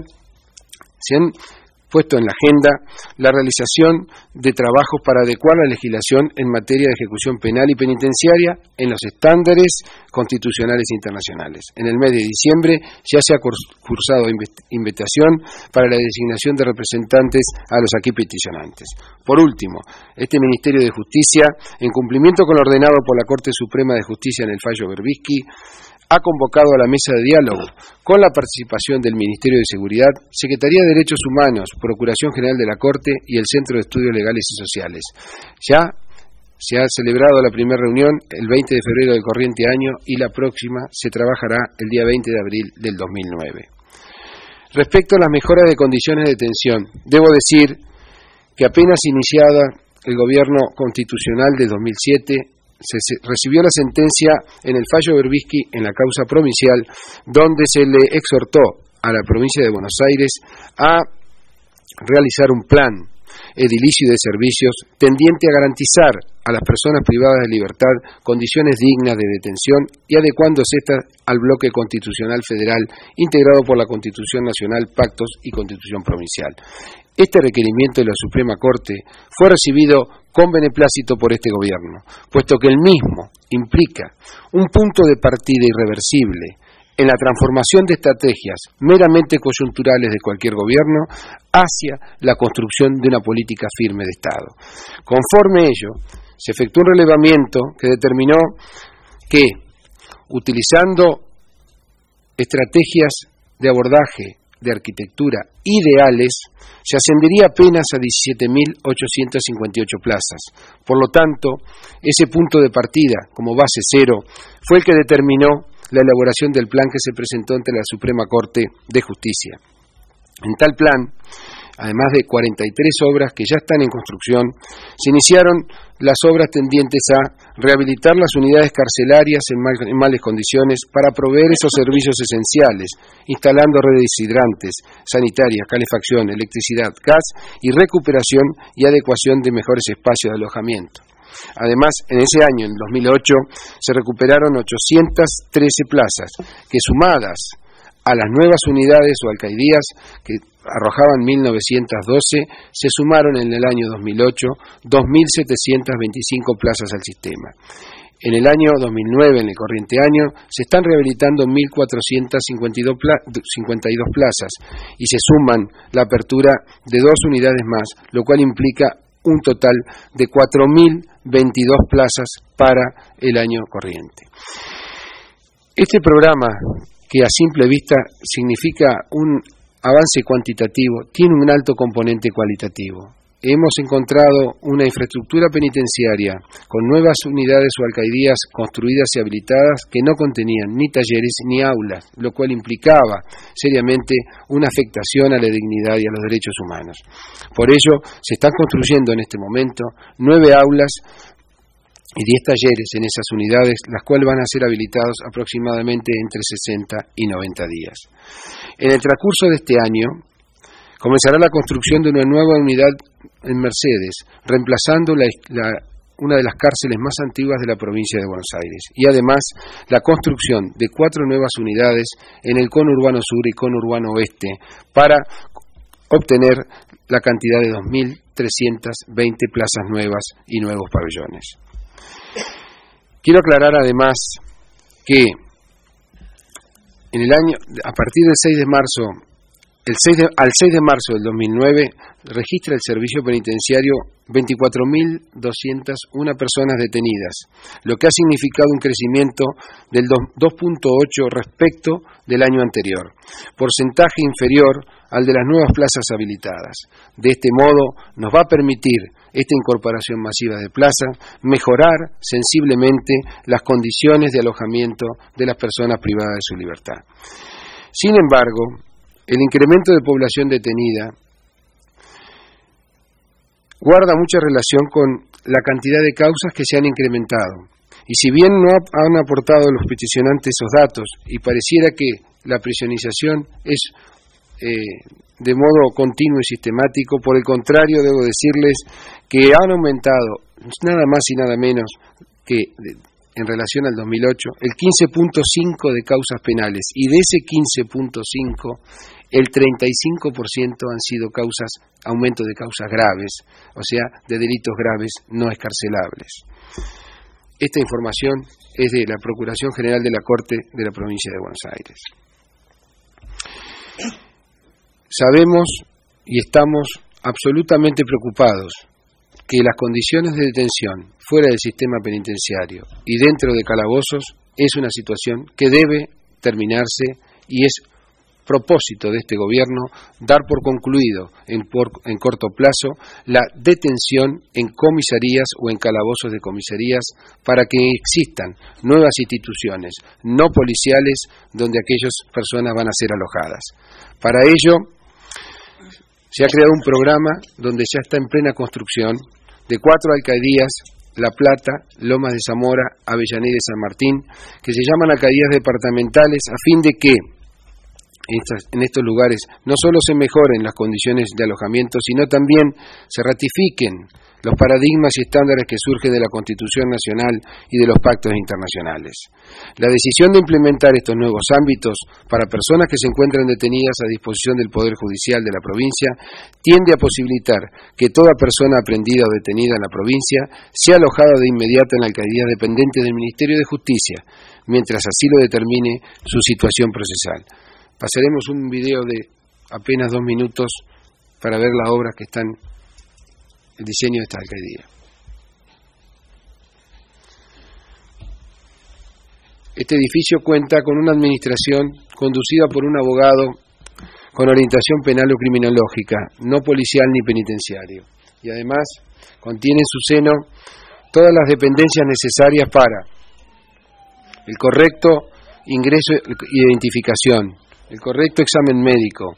se han puesto en la agenda la realización de trabajos para adecuar la legislación en materia de ejecución penal y penitenciaria en los estándares constitucionales internacionales. En el mes de diciembre ya se ha cursado invitación para la designación de representantes a los aquí peticionantes. Por último, este Ministerio de Justicia, en cumplimiento con lo ordenado por la Corte Suprema de Justicia en el fallo Berbisky, ha convocado a la mesa de diálogo con la participación del Ministerio de Seguridad, Secretaría de Derechos Humanos, Procuración General de la Corte y el Centro de Estudios Legales y Sociales. Ya se ha celebrado la primera reunión el veinte de febrero del corriente año y la próxima se trabajará el día veinte de abril del dos mil nueve. Respecto a las mejoras de condiciones de detención, debo decir que apenas iniciada el gobierno constitucional de dos mil siete, se recibió la sentencia en el fallo Berbisky en la causa provincial, donde se le exhortó a la provincia de Buenos Aires a realizar un plan edilicio y de servicios tendiente a garantizar a las personas privadas de libertad condiciones dignas de detención y adecuándose esta al bloque constitucional federal integrado por la Constitución Nacional, pactos y Constitución Provincial. Este requerimiento de la Suprema Corte fue recibido con beneplácito por este gobierno, puesto que el mismo implica un punto de partida irreversible en la transformación de estrategias meramente coyunturales de cualquier gobierno hacia la construcción de una política firme de Estado. Conforme ello, se efectuó un relevamiento que determinó que, utilizando estrategias de abordaje de arquitectura ideales, se ascendería apenas a diecisiete mil ochocientas cincuenta y ocho plazas. Por lo tanto, ese punto de partida, como base cero, fue el que determinó la elaboración del plan que se presentó ante la Suprema Corte de Justicia. En tal plan, además de cuarenta y tres obras que ya están en construcción, se iniciaron las obras tendientes a rehabilitar las unidades carcelarias en, mal, en males condiciones para proveer esos servicios esenciales, instalando redes hidrantes, sanitarias, calefacción, electricidad, gas y recuperación y adecuación de mejores espacios de alojamiento. Además, en ese año, en dos mil ocho, se recuperaron ochocientas trece plazas, que sumadas a las nuevas unidades o alcaidías que arrojaban mil novecientos doce, se sumaron en el año dos mil ocho dos mil setecientas veinticinco plazas al sistema. En el año dos mil nueve, en el corriente año, se están rehabilitando mil cuatrocientas cincuenta y dos plazas y se suman la apertura de dos unidades más, lo cual implica un total de cuatro mil veintidós plazas para el año corriente. Este programa, que a simple vista significa un avance cuantitativo, tiene un alto componente cualitativo. Hemos encontrado una infraestructura penitenciaria con nuevas unidades o alcaidías construidas y habilitadas que no contenían ni talleres ni aulas, lo cual implicaba seriamente una afectación a la dignidad y a los derechos humanos. Por ello, se están construyendo en este momento nueve aulas y diez talleres en esas unidades, las cuales van a ser habilitados aproximadamente entre sesenta y noventa días. En el transcurso de este año, comenzará la construcción de una nueva unidad en Mercedes, reemplazando la, la, una de las cárceles más antiguas de la provincia de Buenos Aires, y además la construcción de cuatro nuevas unidades en el conurbano sur y conurbano oeste para obtener la cantidad de dos mil trescientas veinte plazas nuevas y nuevos pabellones. Quiero aclarar además que en el año, a partir del seis de marzo, el seis de, al seis de marzo del dos mil nueve, registra el servicio penitenciario veinticuatro mil doscientas una personas detenidas, lo que ha significado un crecimiento del dos punto ocho respecto del año anterior, porcentaje inferior al de las nuevas plazas habilitadas. De este modo, nos va a permitir esta incorporación masiva de plazas mejorar sensiblemente las condiciones de alojamiento de las personas privadas de su libertad. Sin embargo, el incremento de población detenida guarda mucha relación con la cantidad de causas que se han incrementado. Y si bien no han aportado los peticionantes esos datos y pareciera que la prisionización es eh, de modo continuo y sistemático, por el contrario, debo decirles que han aumentado nada más y nada menos que en relación al dos mil ocho, el quince punto cinco de causas penales, y de ese quince punto cinco, el treinta y cinco por ciento han sido causas, aumento de causas graves, o sea, de delitos graves no escarcelables. Esta información es de la Procuración General de la Corte de la Provincia de Buenos Aires. Sabemos y estamos absolutamente preocupados que las condiciones de detención fuera del sistema penitenciario y dentro de calabozos es una situación que debe terminarse, y es propósito de este gobierno dar por concluido en, por, en corto plazo la detención en comisarías o en calabozos de comisarías para que existan nuevas instituciones no policiales donde aquellas personas van a ser alojadas. Para ello se ha creado un programa donde ya está en plena construcción de cuatro alcaldías: La Plata, Lomas de Zamora, Avellaneda y San Martín, que se llaman alcaldías departamentales, a fin de que estas, en estos lugares no solo se mejoren las condiciones de alojamiento, sino también se ratifiquen los paradigmas y estándares que surgen de la Constitución Nacional y de los pactos internacionales. La decisión de implementar estos nuevos ámbitos para personas que se encuentran detenidas a disposición del Poder Judicial de la provincia tiende a posibilitar que toda persona aprendida o detenida en la provincia sea alojada de inmediato en alcaldías dependientes del Ministerio de Justicia, mientras así lo determine su situación procesal. Pasaremos un video de apenas dos minutos para ver las obras que están el diseño de esta alcaldía. Este edificio cuenta con una administración conducida por un abogado con orientación penal o criminológica, no policial ni penitenciario, y además contiene en su seno todas las dependencias necesarias para el correcto ingreso y identificación, el correcto examen médico.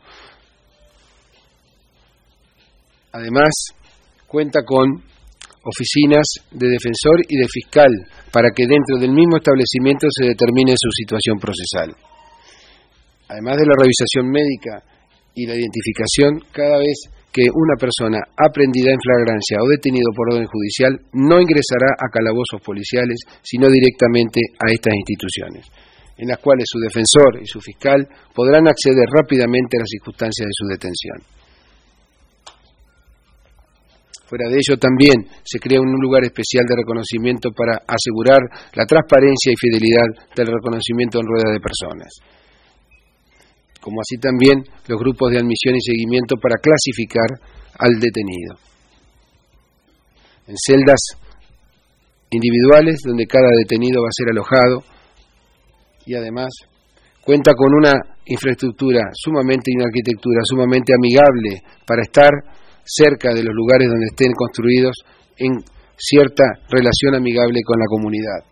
Además, cuenta con oficinas de defensor y de fiscal para que dentro del mismo establecimiento se determine su situación procesal. Además de la revisación médica y la identificación, cada vez que una persona aprendida en flagrancia o detenido por orden judicial no ingresará a calabozos policiales, sino directamente a estas instituciones, en las cuales su defensor y su fiscal podrán acceder rápidamente a las circunstancias de su detención. Fuera de ello, también se crea un lugar especial de reconocimiento para asegurar la transparencia y fidelidad del reconocimiento en rueda de personas, como así también los grupos de admisión y seguimiento para clasificar al detenido, en celdas individuales donde cada detenido va a ser alojado, y además cuenta con una infraestructura sumamente y una arquitectura sumamente amigable para estar cerca de los lugares donde estén construidos en cierta relación amigable con la comunidad.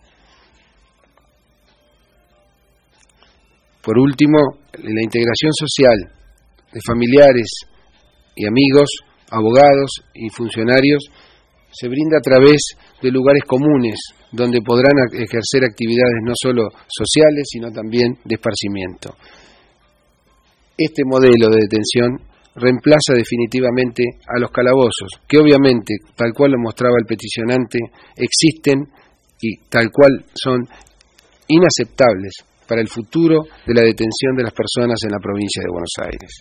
Por último, la integración social de familiares y amigos, abogados y funcionarios se brinda a través de lugares comunes donde podrán ejercer actividades no solo sociales, sino también de esparcimiento. Este modelo de detención reemplaza definitivamente a los calabozos, que obviamente, tal cual lo mostraba el peticionante, existen y tal cual son inaceptables para el futuro de la detención de las personas en la provincia de Buenos Aires.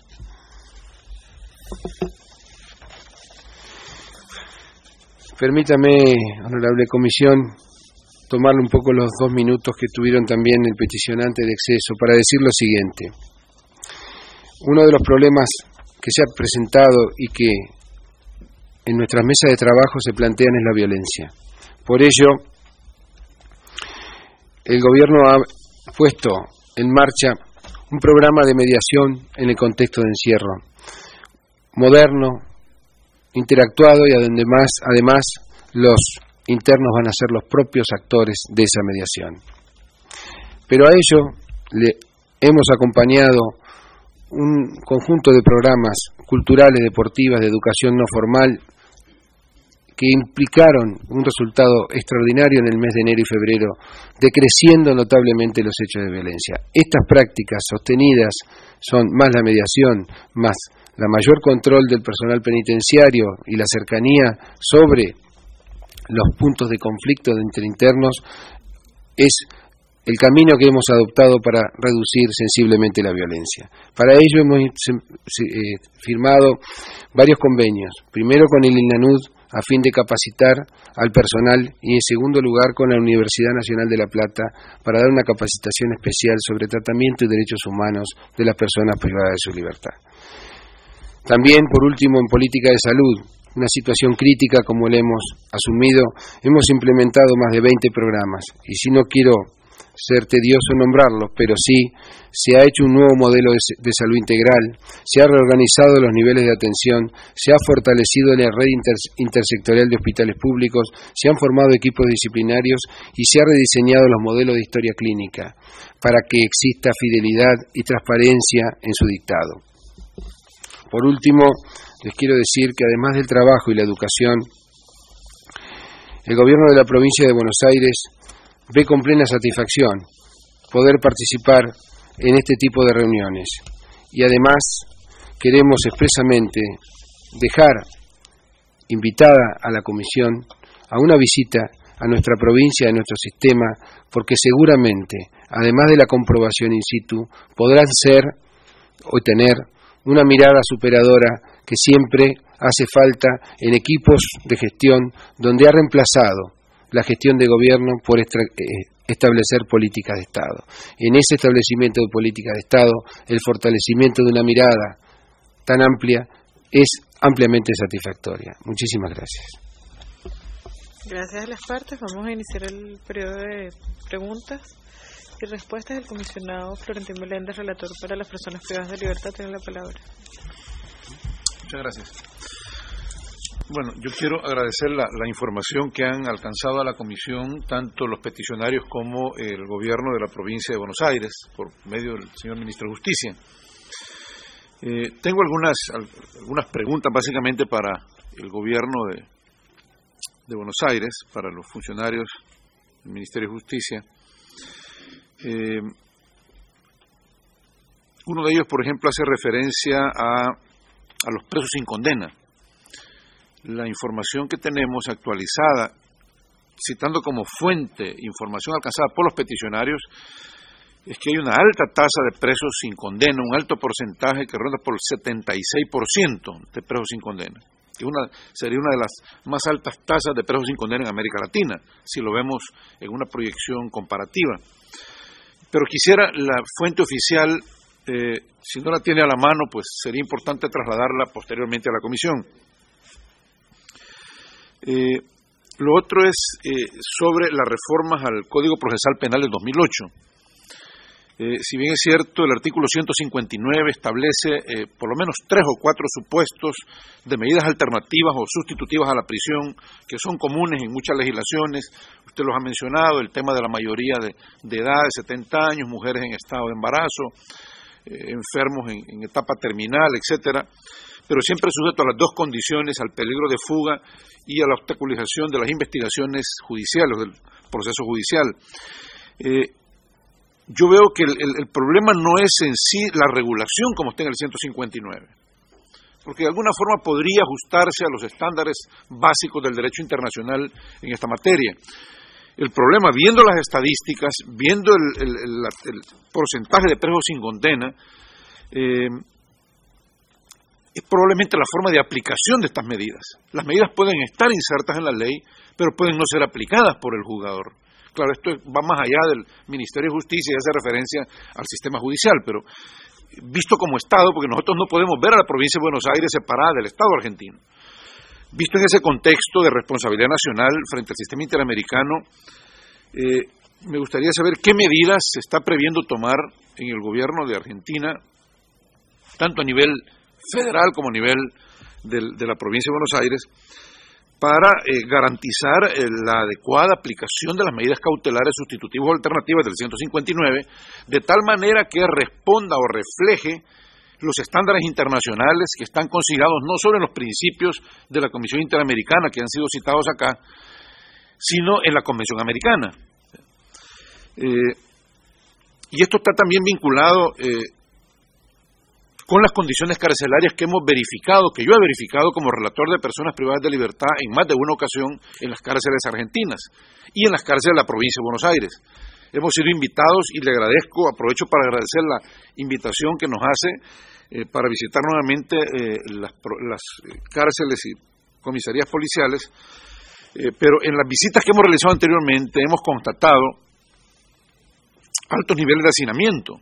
Permítame, honorable comisión, tomarle un poco los dos minutos que tuvieron también el peticionante de exceso para decir lo siguiente. Uno de los problemas que se ha presentado y que en nuestras mesas de trabajo se plantean es la violencia. Por ello, el gobierno ha puesto en marcha un programa de mediación en el contexto de encierro, moderno, interactuado y además, además los internos van a ser los propios actores de esa mediación. Pero a ello le hemos acompañado un conjunto de programas culturales, deportivas, de educación no formal, que implicaron un resultado extraordinario en el mes de enero y febrero, decreciendo notablemente los hechos de violencia. Estas prácticas sostenidas son más la mediación, más la mayor control del personal penitenciario y la cercanía sobre los puntos de conflicto entre internos, es el camino que hemos adoptado para reducir sensiblemente la violencia. Para ello hemos eh, firmado varios convenios, primero con el INANUD a fin de capacitar al personal y en segundo lugar con la Universidad Nacional de La Plata para dar una capacitación especial sobre tratamiento y derechos humanos de las personas privadas de su libertad. También, por último, en política de salud, una situación crítica como la hemos asumido, hemos implementado más de veinte programas y si no quiero ser tedioso nombrarlos, pero sí se ha hecho un nuevo modelo de, de salud integral, se ha reorganizado los niveles de atención, se ha fortalecido la red inter, intersectorial de hospitales públicos, se han formado equipos disciplinarios y se ha rediseñado los modelos de historia clínica para que exista fidelidad y transparencia en su dictado. Por último, les quiero decir que además del trabajo y la educación, el gobierno de la provincia de Buenos Aires ve con plena satisfacción poder participar en este tipo de reuniones y además queremos expresamente dejar invitada a la Comisión a una visita a nuestra provincia, a nuestro sistema, porque seguramente, además de la comprobación in situ, podrán ser o tener una mirada superadora que siempre hace falta en equipos de gestión donde ha reemplazado la gestión de gobierno por establecer políticas de Estado. En ese establecimiento de políticas de Estado, el fortalecimiento de una mirada tan amplia es ampliamente satisfactoria. Muchísimas gracias. Gracias a las partes. Vamos a iniciar el periodo de preguntas y respuestas. El comisionado Florentín Meléndez, relator para las personas privadas de libertad, tiene la palabra. Muchas gracias. Bueno, yo quiero agradecer la, la información que han alcanzado a la comisión, tanto los peticionarios como el gobierno de la provincia de Buenos Aires, por medio del señor ministro de Justicia. Eh, tengo algunas, algunas preguntas básicamente para el gobierno de, de Buenos Aires, para los funcionarios del Ministerio de Justicia. Eh, uno de ellos, por ejemplo, hace referencia a, a los presos sin condena. La información que tenemos actualizada, citando como fuente información alcanzada por los peticionarios, es que hay una alta tasa de presos sin condena, un alto porcentaje que ronda por el setenta y seis por ciento de presos sin condena, que una, sería una de las más altas tasas de presos sin condena en América Latina, si lo vemos en una proyección comparativa. Pero quisiera la fuente oficial, eh, si no la tiene a la mano, pues sería importante trasladarla posteriormente a la comisión. Eh, lo otro es eh, sobre las reformas al Código Procesal Penal del dos mil ocho. Eh, si bien es cierto, el artículo ciento cincuenta y nueve establece eh, por lo menos tres o cuatro supuestos de medidas alternativas o sustitutivas a la prisión que son comunes en muchas legislaciones. Usted los ha mencionado, el tema de la mayoría de, de edad de setenta años, mujeres en estado de embarazo, eh, enfermos en, en etapa terminal, etcétera, pero siempre sujeto a las dos condiciones, al peligro de fuga y a la obstaculización de las investigaciones judiciales, del proceso judicial. Eh, yo veo que el, el, el problema no es en sí la regulación como está en el ciento cincuenta y nueve, porque de alguna forma podría ajustarse a los estándares básicos del derecho internacional en esta materia. El problema, viendo las estadísticas, viendo el, el, el, el porcentaje de presos sin condena, eh, es probablemente la forma de aplicación de estas medidas. Las medidas pueden estar insertas en la ley, pero pueden no ser aplicadas por el juzgador. Claro, esto va más allá del Ministerio de Justicia y hace referencia al sistema judicial, pero visto como Estado, porque nosotros no podemos ver a la provincia de Buenos Aires separada del Estado argentino. Visto en ese contexto de responsabilidad nacional frente al sistema interamericano, eh, me gustaría saber qué medidas se está previendo tomar en el gobierno de Argentina, tanto a nivel federal como a nivel del, de la provincia de Buenos Aires, para eh, garantizar eh, la adecuada aplicación de las medidas cautelares sustitutivas o alternativas del ciento cincuenta y nueve, de tal manera que responda o refleje los estándares internacionales que están consignados no solo en los principios de la Comisión Interamericana que han sido citados acá, sino en la Convención Americana. Eh, y esto está también vinculado eh, con las condiciones carcelarias que hemos verificado, que yo he verificado como relator de personas privadas de libertad en más de una ocasión en las cárceles argentinas y en las cárceles de la provincia de Buenos Aires. Hemos sido invitados y le agradezco, aprovecho para agradecer la invitación que nos hace eh, para visitar nuevamente eh, las, las cárceles y comisarías policiales, eh, pero en las visitas que hemos realizado anteriormente hemos constatado altos niveles de hacinamiento.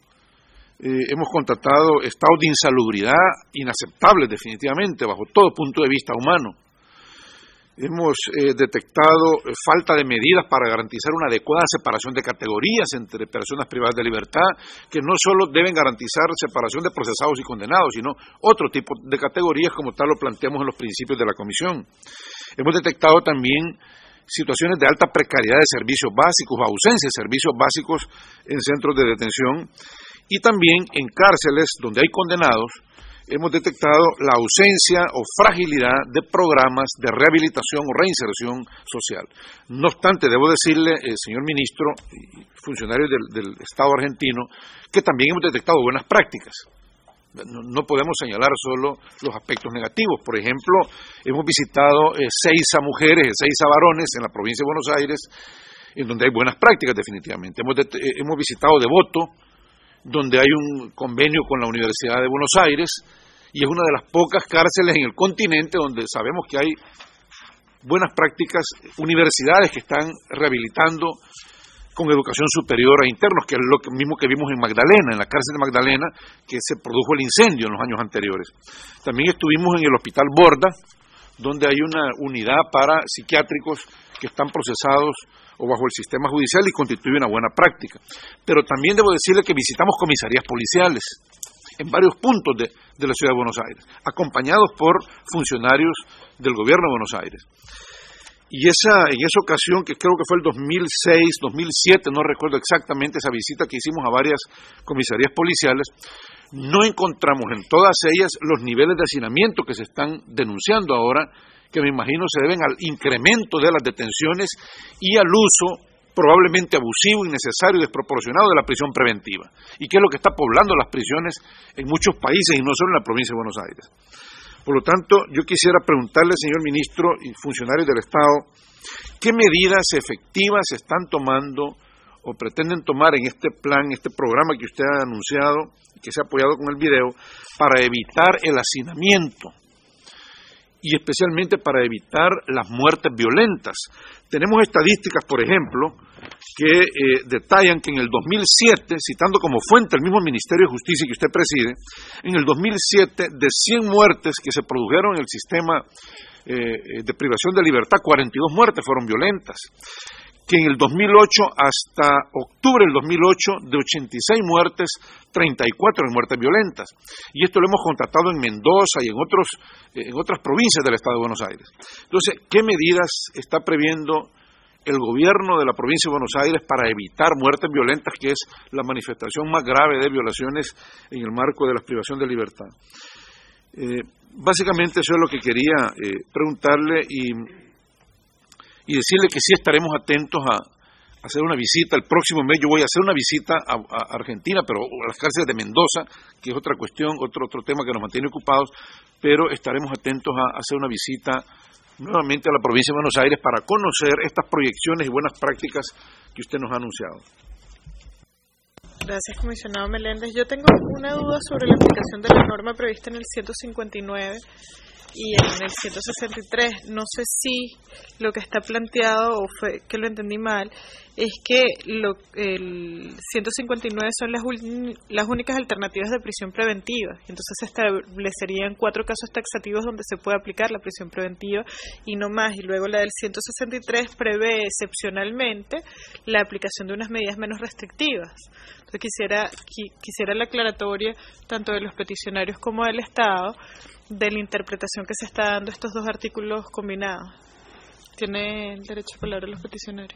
Eh, hemos constatado estados de insalubridad inaceptables definitivamente, bajo todo punto de vista humano. Hemos eh, detectado eh, falta de medidas para garantizar una adecuada separación de categorías entre personas privadas de libertad, que no solo deben garantizar separación de procesados y condenados, sino otro tipo de categorías, como tal lo planteamos en los principios de la Comisión. Hemos detectado también situaciones de alta precariedad de servicios básicos, ausencia de servicios básicos en centros de detención, y también en cárceles donde hay condenados hemos detectado la ausencia o fragilidad de programas de rehabilitación o reinserción social. No obstante, debo decirle, eh, señor ministro y funcionarios del, del Estado argentino, que también hemos detectado buenas prácticas. No, no podemos señalar solo los aspectos negativos. Por ejemplo, hemos visitado eh, seis a mujeres, seis a varones en la provincia de Buenos Aires, en donde hay buenas prácticas definitivamente. Hemos, de, eh, hemos visitado Devoto, donde hay un convenio con la Universidad de Buenos Aires, y es una de las pocas cárceles en el continente donde sabemos que hay buenas prácticas, universidades que están rehabilitando con educación superior a internos, que es lo mismo que vimos en Magdalena, en la cárcel de Magdalena, que se produjo el incendio en los años anteriores. También estuvimos en el Hospital Borda, donde hay una unidad para psiquiátricos que están procesados o bajo el sistema judicial y constituye una buena práctica. Pero también debo decirle que visitamos comisarías policiales en varios puntos de, de la ciudad de Buenos Aires, acompañados por funcionarios del gobierno de Buenos Aires. Y esa, en esa ocasión, que creo que fue el dos mil seis, dos mil siete, no recuerdo exactamente esa visita que hicimos a varias comisarías policiales, no encontramos en todas ellas los niveles de hacinamiento que se están denunciando ahora, que me imagino se deben al incremento de las detenciones y al uso probablemente abusivo, innecesario y desproporcionado de la prisión preventiva, y que es lo que está poblando las prisiones en muchos países y no solo en la provincia de Buenos Aires. Por lo tanto, yo quisiera preguntarle, señor ministro y funcionarios del Estado, ¿qué medidas efectivas se están tomando o pretenden tomar en este plan, este programa que usted ha anunciado, que se ha apoyado con el video, para evitar el hacinamiento y especialmente para evitar las muertes violentas? Tenemos estadísticas, por ejemplo, que eh, detallan que en el dos mil siete, citando como fuente el mismo Ministerio de Justicia que usted preside, en el dos mil siete, de cien muertes que se produjeron en el sistema eh, de privación de libertad, cuarenta y dos muertes fueron violentas. Que en el dos mil ocho, hasta octubre del dos mil ocho, de ochenta y seis muertes, treinta y cuatro en muertes violentas. Y esto lo hemos constatado en Mendoza y en, otros, en otras provincias del Estado de Buenos Aires. Entonces, ¿qué medidas está previendo el gobierno de la provincia de Buenos Aires para evitar muertes violentas, que es la manifestación más grave de violaciones en el marco de la privación de libertad? Eh, básicamente eso es lo que quería eh, preguntarle y, y decirle que sí estaremos atentos a, a hacer una visita. El próximo mes yo voy a hacer una visita a, a Argentina, pero a las cárceles de Mendoza, que es otra cuestión, otro, otro tema que nos mantiene ocupados, pero estaremos atentos a, a hacer una visita nuevamente a la provincia de Buenos Aires para conocer estas proyecciones y buenas prácticas que usted nos ha anunciado. Gracias, comisionado Meléndez. Yo tengo una duda sobre la aplicación de la norma prevista en el ciento cincuenta y nueve y en el ciento sesenta y tres. No sé si lo que está planteado, o fue que lo entendí mal, es que lo, el ciento cincuenta y nueve son las, las únicas alternativas de prisión preventiva. Entonces se establecerían cuatro casos taxativos donde se puede aplicar la prisión preventiva y no más. Y luego la del ciento sesenta y tres prevé excepcionalmente la aplicación de unas medidas menos restrictivas. Entonces quisiera, quisiera la aclaratoria tanto de los peticionarios como del Estado de la interpretación que se está dando a estos dos artículos combinados. Tiene el derecho a palabra los peticionarios.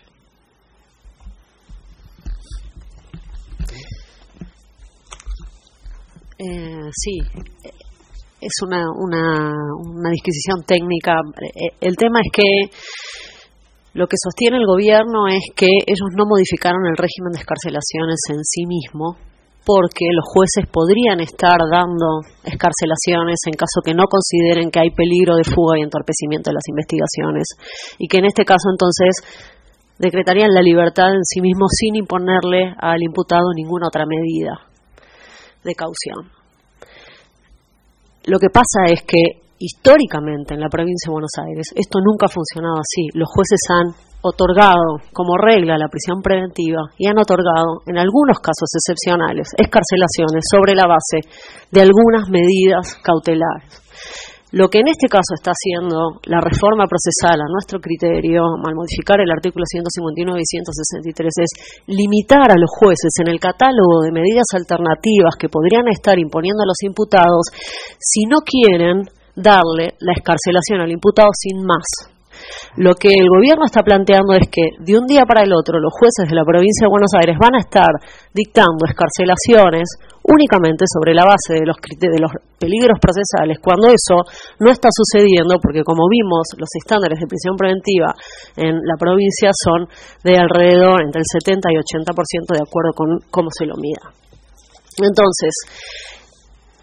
Eh, sí, es una, una, una disquisición técnica. El tema es que lo que sostiene el gobierno es que ellos no modificaron el régimen de excarcelaciones en sí mismo, porque los jueces podrían estar dando excarcelaciones en caso que no consideren que hay peligro de fuga y entorpecimiento de las investigaciones, y que en este caso entonces decretarían la libertad en sí mismo sin imponerle al imputado ninguna otra medida de caución. Lo que pasa es que históricamente en la provincia de Buenos Aires esto nunca ha funcionado así. Los jueces han otorgado como regla la prisión preventiva y han otorgado en algunos casos excepcionales excarcelaciones sobre la base de algunas medidas cautelares. Lo que en este caso está haciendo la reforma procesal a nuestro criterio, al modificar el artículo ciento cincuenta y nueve y ciento sesenta y tres, es limitar a los jueces en el catálogo de medidas alternativas que podrían estar imponiendo a los imputados si no quieren darle la excarcelación al imputado sin más. Lo que el gobierno está planteando es que de un día para el otro los jueces de la provincia de Buenos Aires van a estar dictando excarcelaciones únicamente sobre la base de los, de los peligros procesales, cuando eso no está sucediendo, porque como vimos, los estándares de prisión preventiva en la provincia son de alrededor entre el setenta y ochenta por ciento de acuerdo con cómo se lo mida. Entonces,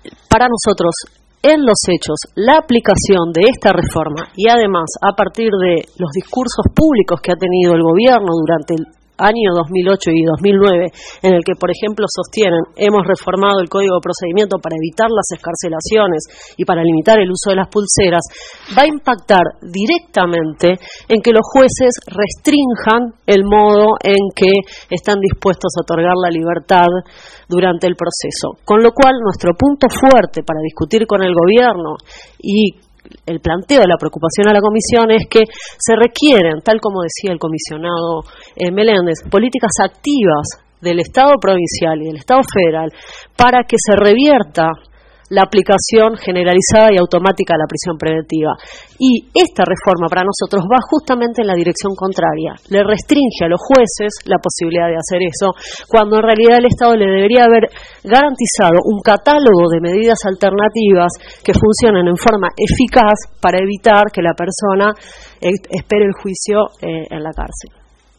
para nosotros, en los hechos, la aplicación de esta reforma y además a partir de los discursos públicos que ha tenido el gobierno durante el año dos mil ocho y dos mil nueve, en el que, por ejemplo, sostienen hemos reformado el Código de Procedimiento para evitar las excarcelaciones y para limitar el uso de las pulseras, va a impactar directamente en que los jueces restrinjan el modo en que están dispuestos a otorgar la libertad durante el proceso. Con lo cual, nuestro punto fuerte para discutir con el gobierno y el planteo de la preocupación a la Comisión es que se requieren, tal como decía el comisionado eh, Meléndez, políticas activas del Estado provincial y del Estado federal para que se revierta la aplicación generalizada y automática de la prisión preventiva. Y esta reforma para nosotros va justamente en la dirección contraria. Le restringe a los jueces la posibilidad de hacer eso, cuando en realidad el Estado le debería haber garantizado un catálogo de medidas alternativas que funcionen en forma eficaz para evitar que la persona espere el juicio eh, en la cárcel.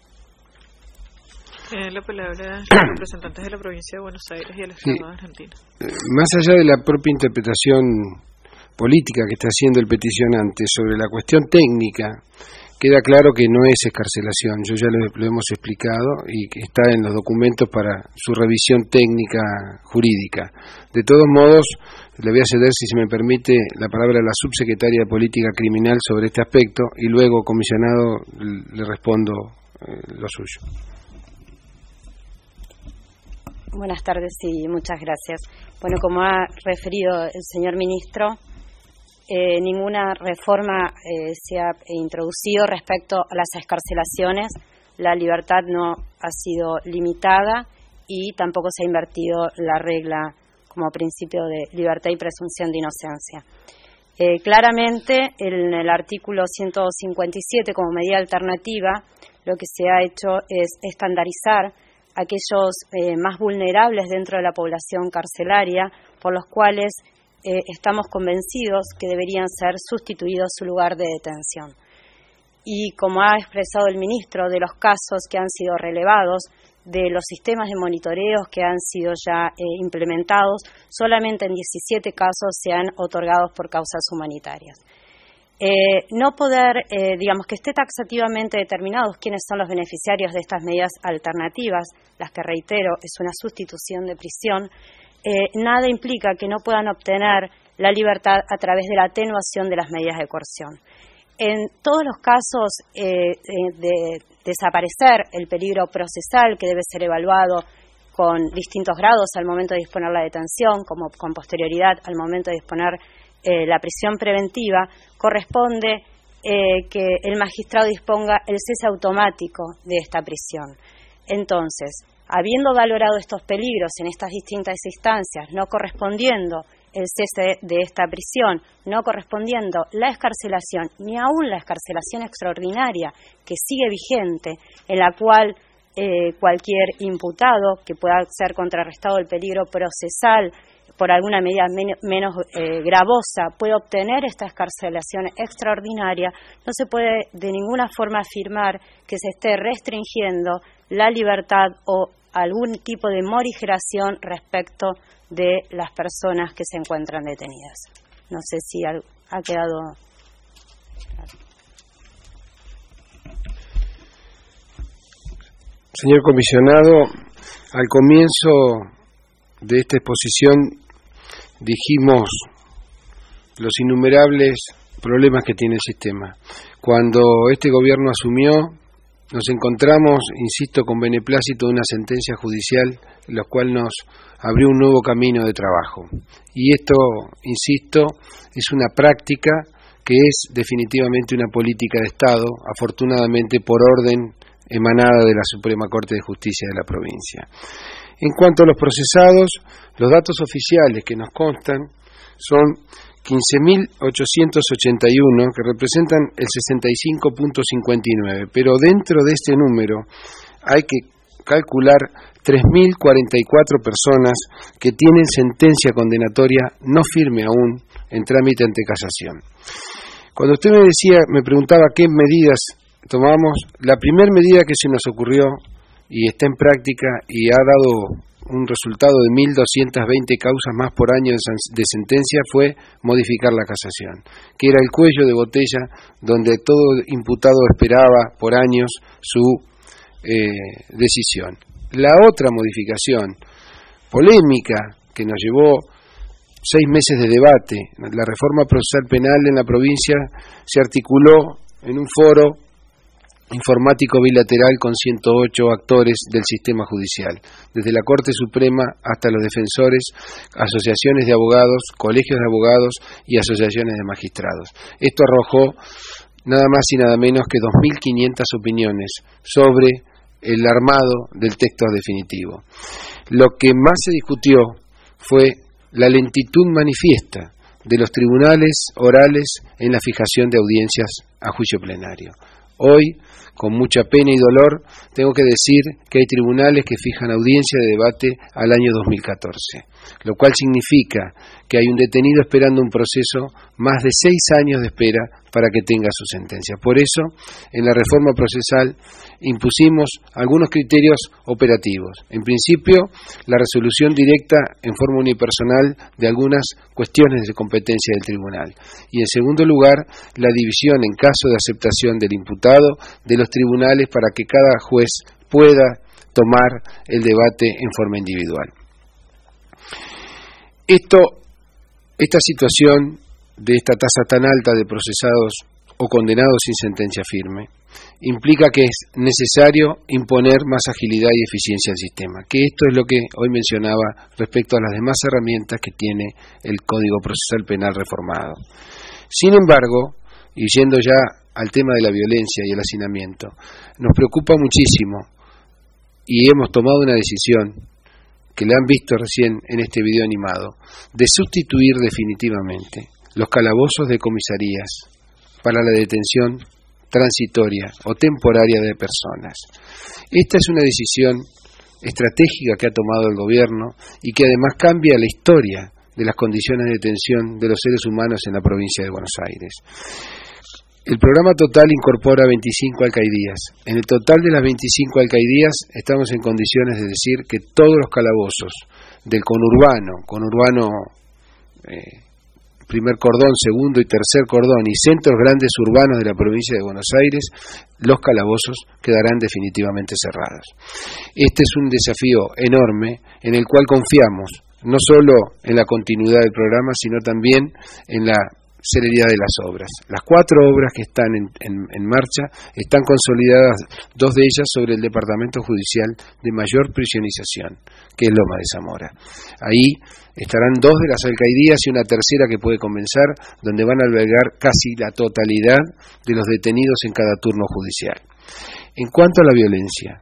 Eh, la palabra a los representantes de la provincia de Buenos Aires y el Estado sí. de Argentina. Más allá de la propia interpretación política que está haciendo el peticionante sobre la cuestión técnica, queda claro que no es excarcelación. Yo ya lo, lo hemos explicado y que está en los documentos para su revisión técnica jurídica. De todos modos, le voy a ceder, si se me permite, la palabra a la subsecretaria de Política Criminal sobre este aspecto y luego, comisionado, le respondo eh, lo suyo. Buenas tardes y muchas gracias. Bueno, como ha referido el señor ministro, eh, ninguna reforma eh, se ha introducido respecto a las excarcelaciones. La libertad no ha sido limitada y tampoco se ha invertido la regla como principio de libertad y presunción de inocencia. Eh, claramente, en el artículo ciento cincuenta y siete, como medida alternativa, lo que se ha hecho es estandarizar aquellos eh, más vulnerables dentro de la población carcelaria, por los cuales eh, estamos convencidos que deberían ser sustituidos su lugar de detención. Y como ha expresado el ministro, de los casos que han sido relevados, de los sistemas de monitoreos que han sido ya eh, implementados, solamente en diecisiete casos se han otorgado por causas humanitarias. Eh, no poder, eh, digamos, que esté taxativamente determinados quiénes son los beneficiarios de estas medidas alternativas, las que, reitero, es una sustitución de prisión, eh, nada implica que no puedan obtener la libertad a través de la atenuación de las medidas de coerción. En todos los casos eh, de desaparecer el peligro procesal, que debe ser evaluado con distintos grados al momento de disponer la detención, como con posterioridad al momento de disponer Eh, la prisión preventiva, corresponde eh, que el magistrado disponga el cese automático de esta prisión. Entonces, habiendo valorado estos peligros en estas distintas instancias, no correspondiendo el cese de esta prisión, no correspondiendo la excarcelación, ni aún la excarcelación extraordinaria que sigue vigente, en la cual eh, cualquier imputado que pueda ser contrarrestado el peligro procesal por alguna medida men- menos eh, gravosa, puede obtener esta excarcelación extraordinaria, no se puede de ninguna forma afirmar que se esté restringiendo la libertad o algún tipo de morigeración respecto de las personas que se encuentran detenidas. No sé si ha, ha quedado claro. Señor comisionado, al comienzo de esta exposición dijimos los innumerables problemas que tiene el sistema. Cuando este gobierno asumió, nos encontramos, insisto, con beneplácito de una sentencia judicial, la cual nos abrió un nuevo camino de trabajo. Y esto, insisto, es una práctica que es definitivamente una política de Estado, afortunadamente por orden emanada de la Suprema Corte de Justicia de la provincia. En cuanto a los procesados, los datos oficiales que nos constan son quince mil ochocientos ochenta y uno, que representan el sesenta y cinco punto cincuenta y nueve, pero dentro de este número hay que calcular tres mil cuarenta y cuatro personas que tienen sentencia condenatoria no firme aún en trámite ante casación. Cuando usted me decía, me preguntaba qué medidas tomamos, la primera medida que se nos ocurrió y está en práctica y ha dado un resultado de mil doscientas veinte causas más por año de sentencia fue modificar la casación, que era el cuello de botella donde todo imputado esperaba por años su eh, decisión. La otra modificación polémica que nos llevó seis meses de debate, la reforma procesal penal en la provincia se articuló en un foro informático bilateral con ciento ocho actores del sistema judicial, desde la Corte Suprema hasta los defensores, asociaciones de abogados, colegios de abogados y asociaciones de magistrados. Esto arrojó nada más y nada menos que dos mil quinientas opiniones sobre el armado del texto definitivo. Lo que más se discutió fue la lentitud manifiesta de los tribunales orales en la fijación de audiencias a juicio plenario. Hoy, con mucha pena y dolor, tengo que decir que hay tribunales que fijan audiencia de debate al año dos mil catorce, lo cual significa que hay un detenido esperando un proceso más de seis años de espera para que tenga su sentencia. Por eso, en la reforma procesal impusimos algunos criterios operativos. En principio, la resolución directa en forma unipersonal de algunas cuestiones de competencia del tribunal. Y en segundo lugar, la división en caso de aceptación del imputado de los tribunales para que cada juez pueda tomar el debate en forma individual. Esto, esta situación de esta tasa tan alta de procesados o condenados sin sentencia firme implica que es necesario imponer más agilidad y eficiencia al sistema, que esto es lo que hoy mencionaba respecto a las demás herramientas que tiene el Código Procesal Penal reformado. Sin embargo, y yendo ya al tema de la violencia y el hacinamiento, nos preocupa muchísimo y hemos tomado una decisión que le han visto recién en este video animado, de sustituir definitivamente los calabozos de comisarías para la detención transitoria o temporaria de personas. Esta es una decisión estratégica que ha tomado el gobierno y que además cambia la historia de las condiciones de detención de los seres humanos en la provincia de Buenos Aires. El programa total incorpora veinticinco alcaidías. En el total de las veinticinco alcaidías estamos en condiciones de decir que todos los calabozos del conurbano, conurbano eh, primer cordón, segundo y tercer cordón y centros grandes urbanos de la provincia de Buenos Aires, los calabozos quedarán definitivamente cerrados. Este es un desafío enorme en el cual confiamos, no solo en la continuidad del programa, sino también en la celeridad de las obras. Las cuatro obras que están en, en, en marcha están consolidadas, dos de ellas sobre el Departamento Judicial de Mayor Prisionización, que es Loma de Zamora. Ahí estarán dos de las alcaidías y una tercera que puede comenzar, donde van a albergar casi la totalidad de los detenidos en cada turno judicial. En cuanto a la violencia,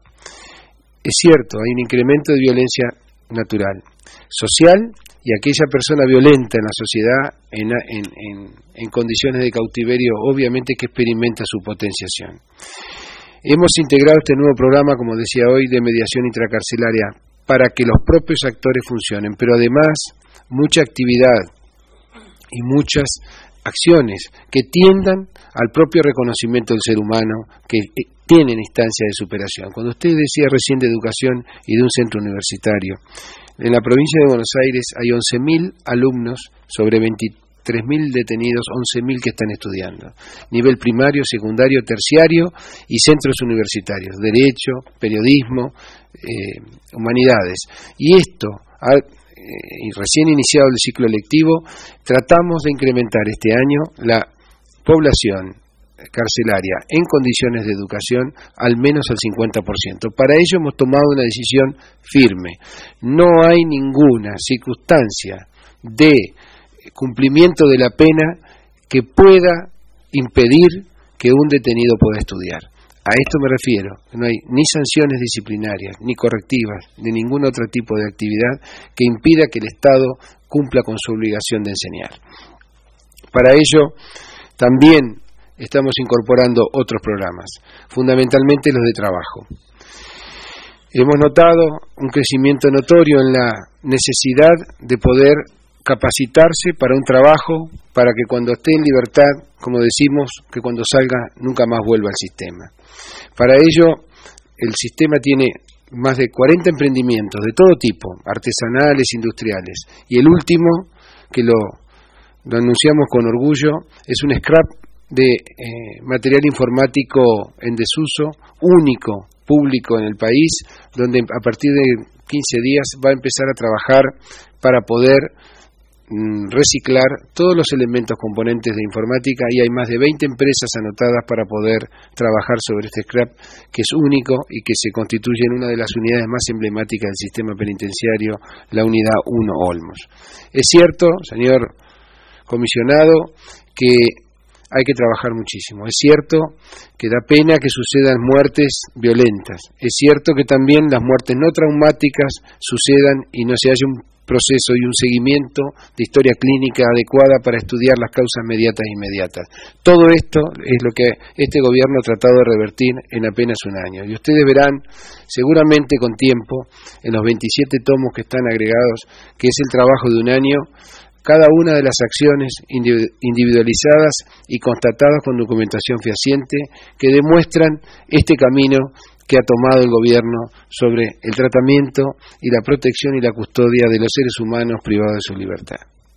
es cierto, hay un incremento de violencia natural, social, y aquella persona violenta en la sociedad en, en, en, en condiciones de cautiverio, obviamente que experimenta su potenciación. Hemos integrado este nuevo programa, como decía hoy, de mediación intracarcelaria para que los propios actores funcionen, pero además mucha actividad y muchas acciones que tiendan al propio reconocimiento del ser humano, que tienen instancia de superación. Cuando usted decía recién de educación y de un centro universitario, en la provincia de Buenos Aires hay once mil alumnos sobre veintitrés mil detenidos, once mil que están estudiando. Nivel primario, secundario, terciario y centros universitarios, derecho, periodismo, eh, humanidades. Y esto, ha, eh, recién iniciado el ciclo lectivo, tratamos de incrementar este año la población carcelaria en condiciones de educación al menos al cincuenta por ciento. Para ello hemos tomado una decisión firme. No hay ninguna circunstancia de cumplimiento de la pena que pueda impedir que un detenido pueda estudiar. A esto me refiero. No hay ni sanciones disciplinarias, ni correctivas, ni ningún otro tipo de actividad que impida que el Estado cumpla con su obligación de enseñar. Para ello, también estamos incorporando otros programas, fundamentalmente los de trabajo. Hemos notado un crecimiento notorio en la necesidad de poder capacitarse para un trabajo, para que cuando esté en libertad, como decimos, que cuando salga nunca más vuelva al sistema. Para ello, el sistema tiene más de cuarenta emprendimientos de todo tipo, artesanales, industriales, y el último, que lo, lo anunciamos con orgullo, es un scrap de eh, material informático en desuso, único, público en el país, donde a partir de quince días va a empezar a trabajar para poder mm, reciclar todos los elementos componentes de informática, y hay más de veinte empresas anotadas para poder trabajar sobre este scrap, que es único y que se constituye en una de las unidades más emblemáticas del sistema penitenciario, la unidad uno Olmos. Es cierto, señor comisionado, que hay que trabajar muchísimo. Es cierto que da pena que sucedan muertes violentas. Es cierto que también las muertes no traumáticas sucedan y no se haya un proceso y un seguimiento de historia clínica adecuada para estudiar las causas mediatas e inmediatas. Todo esto es lo que este gobierno ha tratado de revertir en apenas un año. Y ustedes verán, seguramente con tiempo, en los veintisiete tomos que están agregados, que es el trabajo de un año, cada una de las acciones individualizadas y constatadas con documentación fehaciente que demuestran este camino que ha tomado el gobierno sobre el tratamiento y la protección y la custodia de los seres humanos privados de su libertad.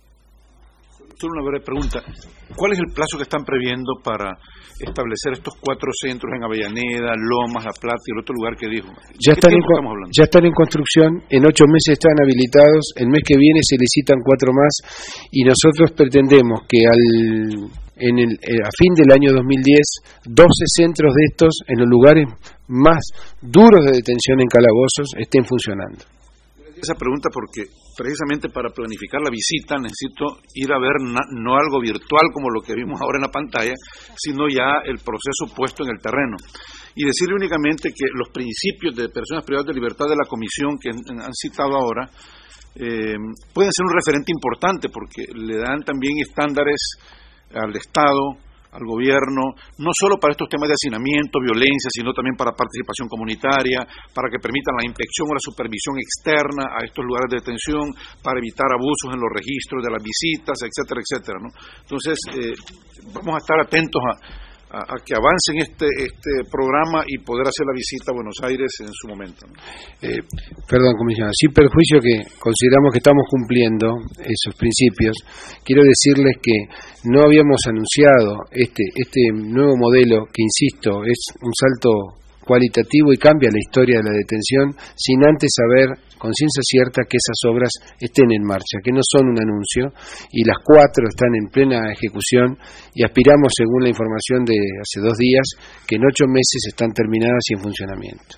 Solo una breve pregunta. ¿Cuál es el plazo que están previendo para establecer estos cuatro centros en Avellaneda, Lomas, La Plata y el otro lugar que dijo? Ya están, en, ya están en construcción, en ocho meses están habilitados, el mes que viene se licitan cuatro más, y nosotros pretendemos que al, en el, a fin del año dos mil diez, doce centros de estos en los lugares más duros de detención en calabozos estén funcionando. Esa pregunta porque precisamente para planificar la visita necesito ir a ver na, no algo virtual como lo que vimos ahora en la pantalla, sino ya el proceso puesto en el terreno. Y decirle únicamente que los principios de personas privadas de libertad de la comisión que han citado ahora eh, pueden ser un referente importante porque le dan también estándares al Estado, al gobierno, no solo para estos temas de hacinamiento, violencia, sino también para participación comunitaria, para que permitan la inspección o la supervisión externa a estos lugares de detención, para evitar abusos en los registros de las visitas, etcétera, etcétera, ¿no? Entonces, eh, vamos a estar atentos a, a, a que avancen este, este programa y poder hacer la visita a Buenos Aires en su momento, ¿no? Eh, perdón, comisionado, sin perjuicio que consideramos que estamos cumpliendo esos principios, quiero decirles que no habíamos anunciado este, este nuevo modelo que, insisto, es un salto cualitativo y cambia la historia de la detención sin antes saber con ciencia cierta que esas obras estén en marcha, que no son un anuncio, y las cuatro están en plena ejecución y aspiramos, según la información de hace dos días, que en ocho meses están terminadas y en funcionamiento.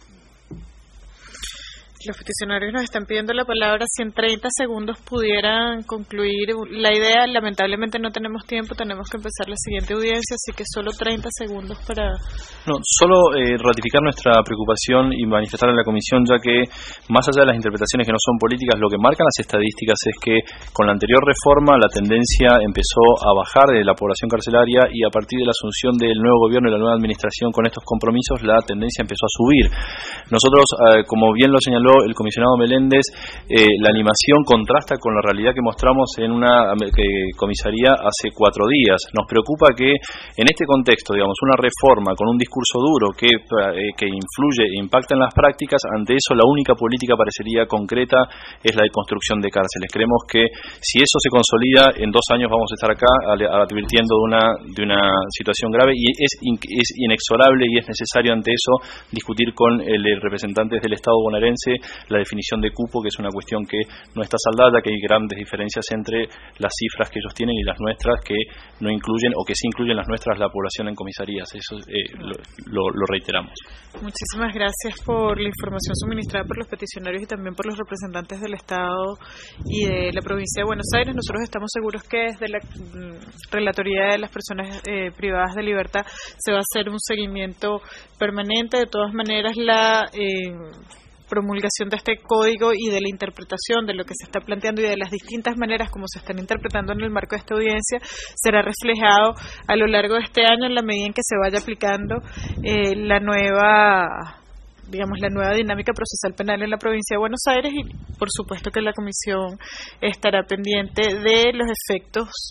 Los peticionarios nos están pidiendo la palabra. Si en treinta segundos pudieran concluir la idea. Lamentablemente no tenemos tiempo, tenemos que empezar la siguiente audiencia, así que solo treinta segundos para... No, solo eh, ratificar nuestra preocupación y manifestar a la Comisión, ya que más allá de las interpretaciones que no son políticas, lo que marcan las estadísticas es que con la anterior reforma la tendencia empezó a bajar de la población carcelaria, y a partir de la asunción del nuevo gobierno y la nueva administración con estos compromisos, la tendencia empezó a subir. Nosotros, eh, como bien lo señaló el comisionado Meléndez, eh, la animación contrasta con la realidad que mostramos en una que, comisaría hace cuatro días. Nos preocupa que en este contexto, digamos, una reforma con un discurso duro que, eh, que influye e impacta en las prácticas, ante eso la única política parecería concreta es la de construcción de cárceles. Creemos que si eso se consolida, en dos años vamos a estar acá advirtiendo de una, de una situación grave, y es, in, es inexorable y es necesario ante eso discutir con el, el representantes del Estado bonaerense la definición de cupo, que es una cuestión que no está saldada, que hay grandes diferencias entre las cifras que ellos tienen y las nuestras, que no incluyen, o que sí incluyen las nuestras, la población en comisarías. Eso eh, lo, lo, lo reiteramos. Muchísimas gracias por la información suministrada por los peticionarios y también por los representantes del Estado y de la provincia de Buenos Aires. Nosotros estamos seguros que desde la mm, Relatoría de las Personas eh, Privadas de Libertad se va a hacer un seguimiento permanente. De todas maneras, la... Eh, promulgación de este código y de la interpretación de lo que se está planteando y de las distintas maneras como se están interpretando en el marco de esta audiencia será reflejado a lo largo de este año en la medida en que se vaya aplicando eh, la nueva digamos la nueva dinámica procesal penal en la provincia de Buenos Aires, y por supuesto que la comisión estará pendiente de los efectos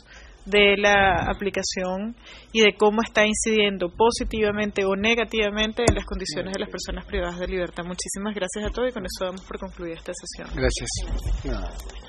de la aplicación y de cómo está incidiendo positivamente o negativamente en las condiciones de las personas privadas de libertad. Muchísimas gracias a todos y con eso damos por concluida esta sesión. Gracias.